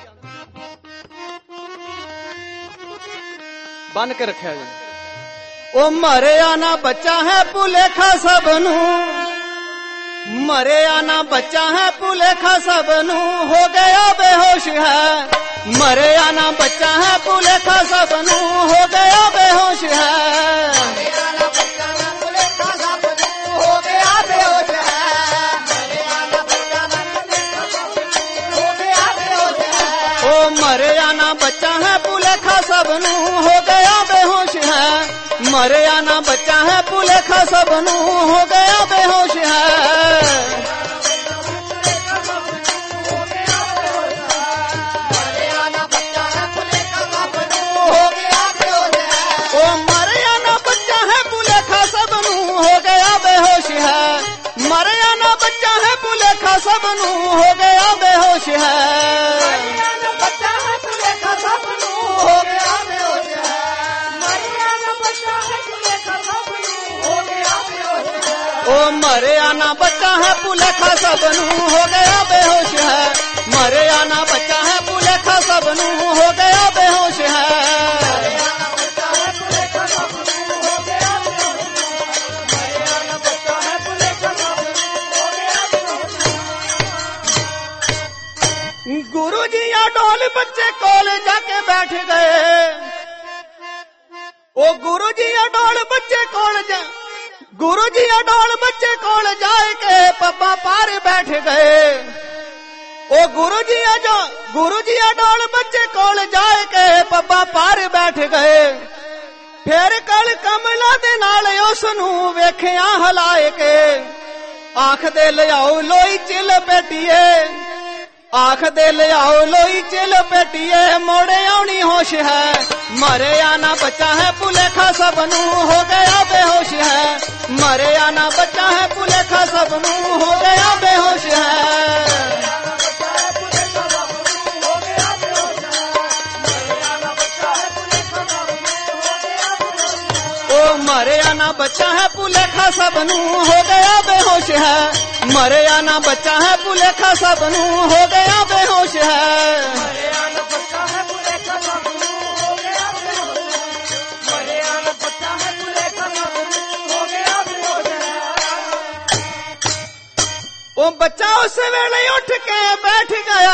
ਬੰਨ ਕੇ ਰੱਖਿਆ ਜੀ। ਉਹ ਮਰਿਆ ਨਾ ਬੱਚਾ ਹੈ ਭੁਲੇਖਾ ਸਭ ਨੂੰ, ਮਰਿਆ ਨਾ ਬੱਚਾ ਹੈ ਭੁਲੇਖਾ ਸਭ ਨੂੰ, ਹੋ ਗਿਆ ਬੇਹੋਸ਼ ਹੈ। ਮਰਿਆ ਨਾ ਬੱਚਾ ਹੈ ਭੁਲੇਖਾ ਸਭ ਨੂੰ, ਹੋ ਗਿਆ ਬੇਹੋਸ਼ ਹੈ। ਮਰਿਆ ਨਾ ਬੱਚਾ ਨਾ ਭੁਲੇਖਾ ਸਭ ਨੂੰ, ਹੋ ਗਿਆ ਬੇਹੋਸ਼ ਹੈ। ਮਰਿਆ ਨਾ ਬੱਚਾ ਨਾ ਭੁਲੇਖਾ ਸਭ ਨੂੰ, ਹੋ ਗਿਆ ਬੇਹੋਸ਼ ਹੈ। ਉਹ ਮਰਿਆ ਨਾ ਬੱਚਾ ਹੈ ਭੁਲੇਖਾ ਸਭ ਨੂੰ, ਹੋ ਗਿਆ ਬੇਹੋਸ਼ ਹੈ। ਮਰਿਆ ਨਾ ਬੱਚਾ ਹੈ ਭੁਲੇਖਾ ਸਭ ਨੂੰ, ਹੋ ਗਿਆ ਬੇਹੋਸ਼ ਹੈ। ਮਰਿਆ ਨਾ ਬੱਚਾ ਨਾ ਭੁਲੇਖਾ ਸਭ ਨੂੰ, ਹੋ ਗਿਆ ਬੇਹੋਸ਼ ਹੈ। ਉਹ ਮਰਿਆ ਨੂੰ ਹੋ ਗਿਆ ਬੇਹੋਸ਼ ਹੈ। ਮਰਿਆ ਨਾ ਬੱਚਾ ਹੈ ਭੁਲੇਖਾ ਸਭ ਨੂੰ ਹੋ ਗਿਆ ਬੇਹੋਸ਼ ਹੈ। ਮਰਿਆ ਨਾ ਬੱਚਾ ਹੈ ਭੁਲੇਖਾ ਸਭ ਨੂੰ ਹੋ ਗਿਆ ਬੇਹੋਸ਼ ਹੈ। ਉਹ ਮਰਿਆ ਨਾ ਬੱਚਾ ਹੈ ਭੁਲੇਖਾ ਸਭ ਨੂੰ ਹੋ ਗਿਆ ਬੇਹੋਸ਼ ਹੈ। ਮਰਿਆ ਨਾ ਬੱਚਾ ਹੈ ਭੁਲੇਖਾ ਸਭ ਨੂੰ ਹੋ ਗਿਆ ਬੇਹੋਸ਼ ਹੈ। गुरु जी या डोल बच्चे कोल जाके बैठ गए। ओ गुरु जी या डोल बच्चे कोल गुरु जी या डोल बच्चे कोल जाए के पप्पा पार बैठ गए। ओ गुरु जी या डोल बच्चे कोल जाए के पप्पा पार बैठ गए। फिर कल कमला दे नाल उस नूं वेखिया हलाए के आख दे लियाओ लोई चिल पेटीए। आख दे लियाओ लोई चिल पेटीए मोड़े आउनी होश है। मरिया ना बच्चा है भुलेखा सब नूं हो गया बेहोश है। मरिया ना बच्चा है भुलेखा सब नूं हो गया बेहोश है। ओ मरिया ना बच्चा है भुलेखा सब नूं हो गया बेहोश है। मरिया ना बच्चा है भुलेखा सब नूं हो गया बेहोश है। मरिया ना बच्चा है भुलेखा सब नूं हो गया बेहोश है। मरिया ना बच्चा है भुलेखा सब नूं हो गया बेहोश है। ओ बच्चा उस वेले उठ के बैठ गया।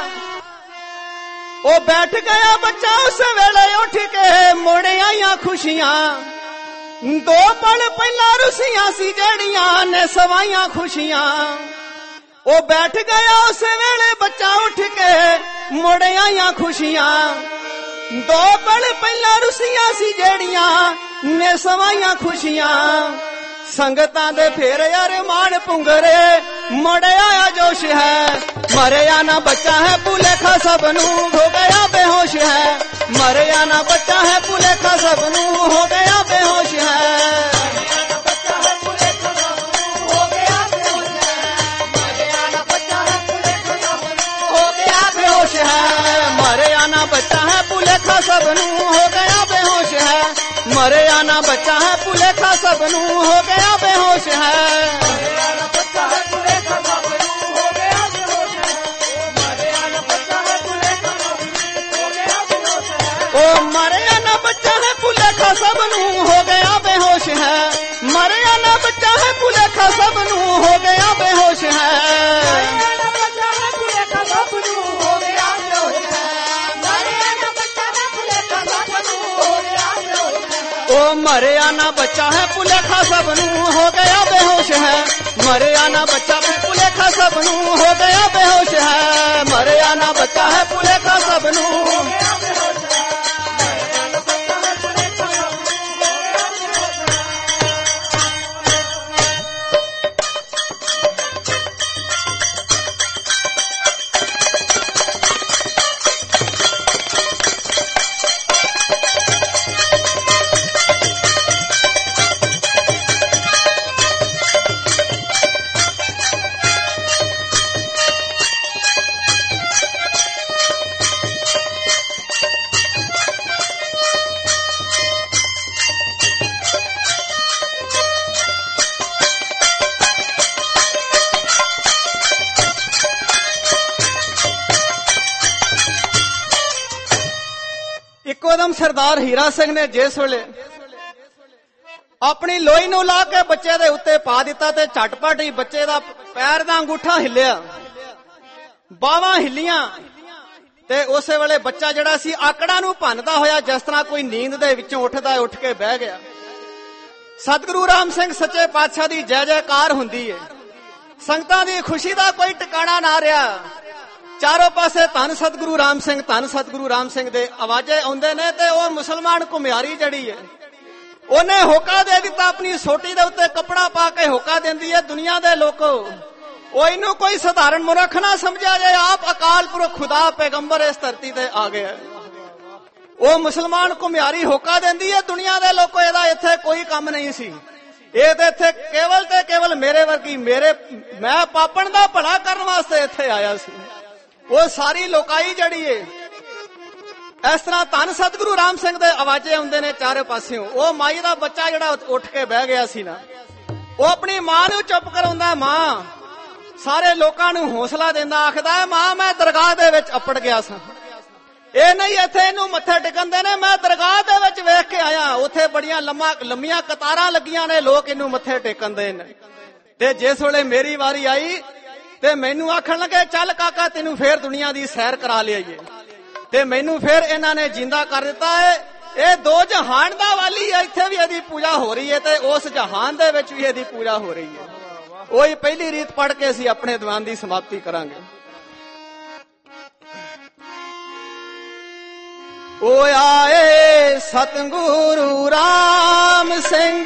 ओ बैठ गया बच्चा उस वेले उठ के मोड़े आईया खुशियां। दो पल पहला रुसियां सी जड़ियां ने सवाइयां खुशियां। ओ बैठ गया उस वेले बच्चा उठ के मोड़े आईया खुशियां। दो पल पहला रुसियां सी जड़ियां ने सवाइयां खुशियां। संगतां दे फेर यार मान पुंगरे मोड़े आया जोश है। मरिया ना बच्चा है भुलेखा सब नूं हो गया बेहोश है। मरिया ना बच्चा है भुलेखा सब नूं हो गया बेहोश है। मरिया ना बच्चा है भुलेखा सब नूं हो गया बेहोश है। मरिया ना बच्चा है भुलेखा सब नूं हो गया बेहोश है। ओ मरिया ना बच्चा है भुलेखा सब नूं हो गया बेहोश है। मरिया ना बच्चा है भुलेखा सब नूं हो गया बेहोश है। ओ मरिया ना बच्चा है भुलेखा सब नूं हो गया बेहोश है। मरिया ना बच्चा है भुलेखा सब नूं हो गया बेहोश है। मरिया ना बच्चा है भुलेखा सब नूं। ਇੱਕੋਦਮ ਸਰਦਾਰ ਹੀਰਾ ਸਿੰਘ ਨੇ ਜਿਸ ਵੇਲੇ ਆਪਣੀ ਲੋਈ ਨੂੰ ਲਾ ਕੇ ਬੱਚੇ ਦੇ ਉੱਤੇ ਪਾ ਦਿੱਤਾ ਤੇ ਝਟਪਟ ਹੀ ਬੱਚੇ ਦਾ ਪੈਰ ਦਾ ਅੰਗੂਠਾ ਹਿੱਲਿਆ, ਬਾਹਾਂ ਹਿੱਲੀਆਂ ਤੇ ਉਸੇ ਵੇਲੇ ਬੱਚਾ ਜਿਹੜਾ ਸੀ ਆਕੜਾਂ ਨੂੰ ਭੰਨਦਾ ਹੋਇਆ ਜਿਸ ਤਰ੍ਹਾਂ ਕੋਈ ਨੀਂਦ ਦੇ ਵਿੱਚੋਂ ਉੱਠਦਾ ਉੱਠ ਕੇ ਬਹਿ ਗਿਆ। ਸਤਿਗੁਰੂ ਰਾਮ ਸਿੰਘ ਸੱਚੇ ਪਾਤਸ਼ਾਹ ਦੀ ਜੈ ਜੈਕਾਰ ਹੁੰਦੀ ਏ। ਸੰਗਤਾਂ ਦੀ ਖੁਸ਼ੀ ਦਾ ਕੋਈ ਟਿਕਾਣਾ ਨਾ ਰਿਹਾ। ਚਾਰੋਂ ਪਾਸੇ ਧੰਨ ਸਤਿਗੁਰੂ ਰਾਮ ਸਿੰਘ, ਧੰਨ ਸਤਿਗੁਰੂ ਰਾਮ ਸਿੰਘ ਦੇ ਆਵਾਜ਼ੇ ਆਉਂਦੇ ਨੇ ਤੇ ਉਹ ਮੁਸਲਮਾਨ ਘੁਮਿਆਰੀ ਜਿਹੜੀ ਏ ਉਹਨੇ ਹੋਕਾ ਦੇ ਦਿੱਤਾ, ਆਪਣੀ ਸੋਟੀ ਦੇ ਉੱਤੇ ਕੱਪੜਾ ਪਾ ਕੇ ਹੋਕਾ ਦਿੰਦੀ ਏ। ਦੁਨੀਆ ਦੇ ਲੋਕੋ ਉਹ ਇਹਨੂੰ ਕੋਈ ਸਧਾਰਨ ਮਨੁੱਖ ਨਾ ਸਮਝਿਆ ਜਾਏ, ਆਪ ਅਕਾਲ ਪੁਰਖ ਖੁਦਾ ਪੈਗੰਬਰ ਇਸ ਧਰਤੀ ਤੇ ਆ ਗਿਆ। ਉਹ ਮੁਸਲਮਾਨ ਘੁਮਿਆਰੀ ਹੋਕਾ ਦਿੰਦੀ ਏ। ਦੁਨੀਆ ਦੇ ਲੋਕੋ ਇਹਦਾ ਇੱਥੇ ਕੋਈ ਕੰਮ ਨਹੀਂ ਸੀ। ਇਹ ਤੇ ਇੱਥੇ ਕੇਵਲ ਤੇ ਕੇਵਲ ਮੇਰੇ ਵਰਗੀ ਮੈਂ ਪਾਪਣ ਦਾ ਭਲਾ ਕਰਨ ਵਾਸਤੇ ਇੱਥੇ ਆਇਆ ਸੀ। ਉਹ ਸਾਰੀ ਲੋਕਾਈ ਜਿਹੜੀ ਏ ਇਸ ਤਰ੍ਹਾਂ ਧੰਨ ਸਤਿਗੁਰੂ ਰਾਮ ਸਿੰਘ ਦੇ ਆਵਾਜ਼ੇ ਆਉਂਦੇ ਨੇ ਚਾਰੇ ਪਾਸਿਓਂ। ਉਹ ਮਾਈ ਦਾ ਬੱਚਾ ਜਿਹੜਾ ਉੱਠ ਕੇ ਬਹਿ ਗਿਆ ਸੀ ਨਾ, ਉਹ ਆਪਣੀ ਮਾਂ ਨੂੰ ਚੁੱਪ ਕਰਾਉਂਦਾ, ਮਾਂ ਸਾਰੇ ਲੋਕਾਂ ਨੂੰ ਹੌਸਲਾ ਦਿੰਦਾ, ਆਖਦਾ ਮਾਂ ਮੈਂ ਦਰਗਾਹ ਦੇ ਵਿੱਚ ਅੱਪੜ ਗਿਆ ਸਾਂ। ਇਹ ਨਹੀਂ ਇੱਥੇ ਇਹਨੂੰ ਮੱਥੇ ਟਿਕਣਦੇ ਨੇ, ਮੈਂ ਦਰਗਾਹ ਦੇ ਵਿੱਚ ਵੇਖ ਕੇ ਆਇਆ, ਉੱਥੇ ਬੜੀਆਂ ਲੰਮੀਆਂ ਕਤਾਰਾਂ ਲੱਗੀਆਂ ਨੇ, ਲੋਕ ਇਹਨੂੰ ਮੱਥੇ ਟੇਕਣਦੇ ਨੇ। ਤੇ ਜਿਸ ਵੇਲੇ ਮੇਰੀ ਵਾਰੀ ਆਈ ਤੇ ਮੈਨੂੰ ਆਖਣ ਲੱਗੇ ਚੱਲ ਕਾਕਾ ਤੈਨੂੰ ਫੇਰ ਦੁਨੀਆ ਦੀ ਸੈਰ ਕਰਾ ਲਿਆਈਏ। ਤੇ ਮੈਨੂੰ ਫੇਰ ਇਹਨਾਂ ਨੇ ਜਿੰਦਾ ਕਰ ਦਿੱਤਾ ਹੈ। ਇਹ ਦੋ ਜਹਾਨ ਦਾ ਵਾਲੀ ਹੈ, ਇੱਥੇ ਵੀ ਇਹਦੀ ਪੂਜਾ ਹੋ ਰਹੀ ਹੈ ਤੇ ਉਸ ਜਹਾਨ ਦੇ ਵਿੱਚ ਵੀ ਇਹਦੀ ਪੂਜਾ ਹੋ ਰਹੀ ਹੈ। ਉਹੀ ਪਹਿਲੀ ਰੀਤ ਪੜ੍ਹ ਕੇ ਅਸੀਂ ਆਪਣੇ ਦੀਵਾਨ ਦੀ ਸਮਾਪਤੀ ਕਰਾਂਗੇ। ਓ ਆਏ ਸਤਿਗੁਰੂ ਰਾਮ ਸਿੰਘ,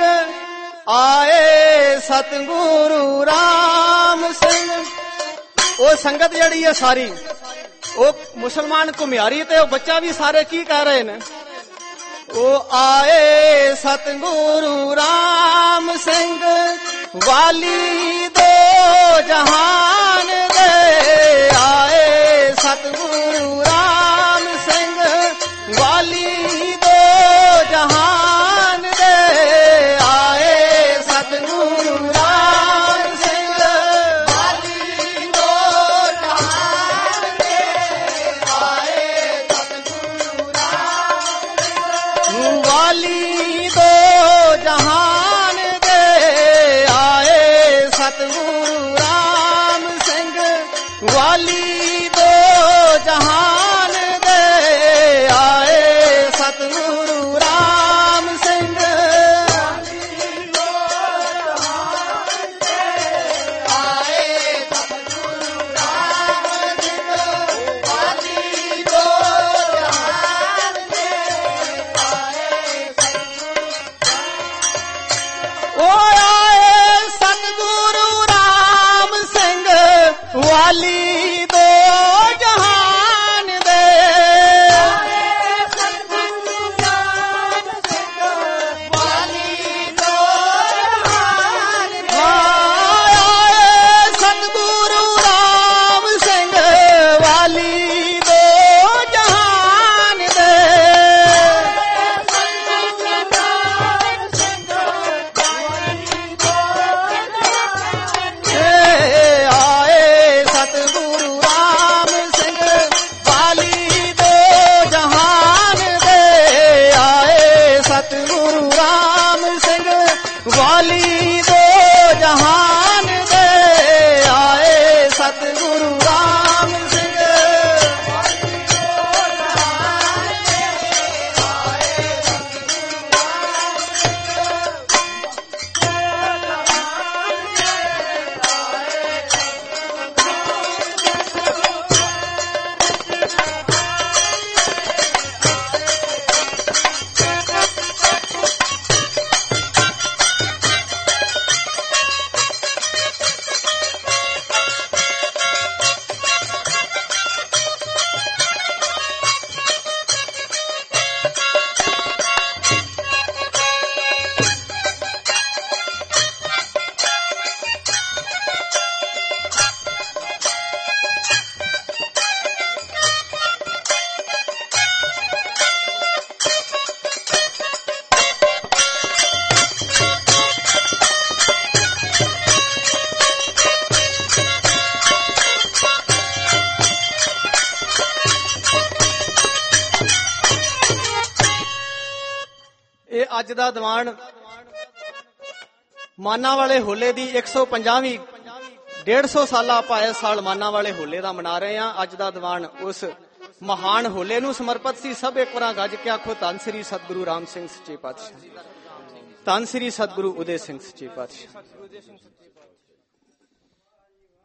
ਆਏ ਸਤਿਗੁਰੂ ਰਾਮ ਸਿੰਘ। ਉਹ ਸੰਗਤ ਜਿਹੜੀ ਹੈ ਸਾਰੀ, ਉਹ ਮੁਸਲਮਾਨ ਘੁਮਿਆਰੀ ਤੇ ਉਹ ਬੱਚਾ ਵੀ ਸਾਰੇ ਕੀ ਕਹਿ ਰਹੇ ਨੇ? ਉਹ ਆਏ ਸਤਿਗੁਰੂ ਰਾਮ ਸਿੰਘ, ਵਾਲੀ ਦੋ ਜਹਾਨ ਦੇ। ਆਏ ਸਤਿਗੁਰੂ ਰਾਮ ਸਿੰਘ, ਵਾਲੀ ਦੋ ਜਹਾਨ ਦੇ। ਆਏ ਸਤਿਗੁਰੂ ਰਾਮ ਸਿੰਘ, ਵਾਲੀ ਦੋ ਜਹਾਨ ਦੇ। ਆਏ ਸਤਿਗੁਰੂ ਰਾਮ ਸਿੰਘ, ਵਾਲੀ ਦੋ ਜਹਾਨ ਦੇ। ਆਏ ਸਤਿਗੁਰੂ ਰਾਮ ਸਿੰਘ, ਵਾਲੀ ਦੋ ਜਹਾਨ ਦੇ। ਆਏ ਸਤਿਗੁਰੂ ਰਾਮ ਸਿੰਘ, ਵਾਲੀ ਦੋ ਜਹਾਨ ਦੇ। ਆਏ ਸਤਿਗੁਰੂ ਰਾਮ ਸਿੰਘ, ਵਾਲੀ ਦੋ ਜਹਾਨ ਦੇ। ਆਏ ਓ ਆਏ ਸਤਿਗੁਰੂ ਰਾਮ ਸਿੰਘ, ਵਾਲੀ ਦੋ ਜਹਾਨ ਦੇ। ਆਏ ਸਤਿਗੁਰੂ ਰਾਮ ਸਿੰਘ, ਵਾਲੀ ਦੋ ਜਹਾਨ ਦੇ। ਆਏ ਸਤਿਗੁਰੂ ਰਾਮ ਸਿੰਘ, ਵਾਲੀ ਦੋ ਜਹਾਨ ਦੇ। ਆਏ ਸਤਿਗੁਰੂ ਰਾਮ ਸਿੰਘ, ਵਾਲੀ ਦੋ ਜਹਾਨ ਦੇ। ਆਏ ਸਤਿਗੁਰੂ ਰਾਮ ਸਿੰਘ, ਵਾਲੀ ਦੋ ਜਹਾਨ ਦੇ। ਆਏ ਸਤਿਗੁਰੂ ਰਾਮ ਸਿੰਘ, ਇਹ ਅੱਜ ਦਾ ਦੀਵਾਨ ਮਾਨਾ ਵਾਲੇ ਹੋਲੇ ਦੀ 150ਵੀਂ 150 ਸਾਲਾ ਆਪਾਂ ਇਸ ਸਾਲ ਮਾਨਾ ਵਾਲੇ ਹੋਲੇ ਦਾ ਮਨਾ ਰਹੇ ਹਾਂ। ਅੱਜ ਦਾ ਦੀਵਾਨ ਉਸ ਮਹਾਨ ਹੋਲੇ ਨੂੰ ਸਮਰਪਿਤ ਸੀ। ਸਭ ਇੱਕ ਵਾਰ ਗੱਜ ਕੇ ਆਖੋ ਧੰਨ ਸ੍ਰੀ ਸਤਿਗੁਰੂ ਰਾਮ ਸਿੰਘ ਸੱਚੇ ਪਾਤਸ਼ਾਹ, ਧੰਨ ਸ੍ਰੀ ਸਤਿਗੁਰੂ ਉਦੇ ਸਿੰਘ ਸੱਚੇ ਪਾਤਸ਼ਾਹ।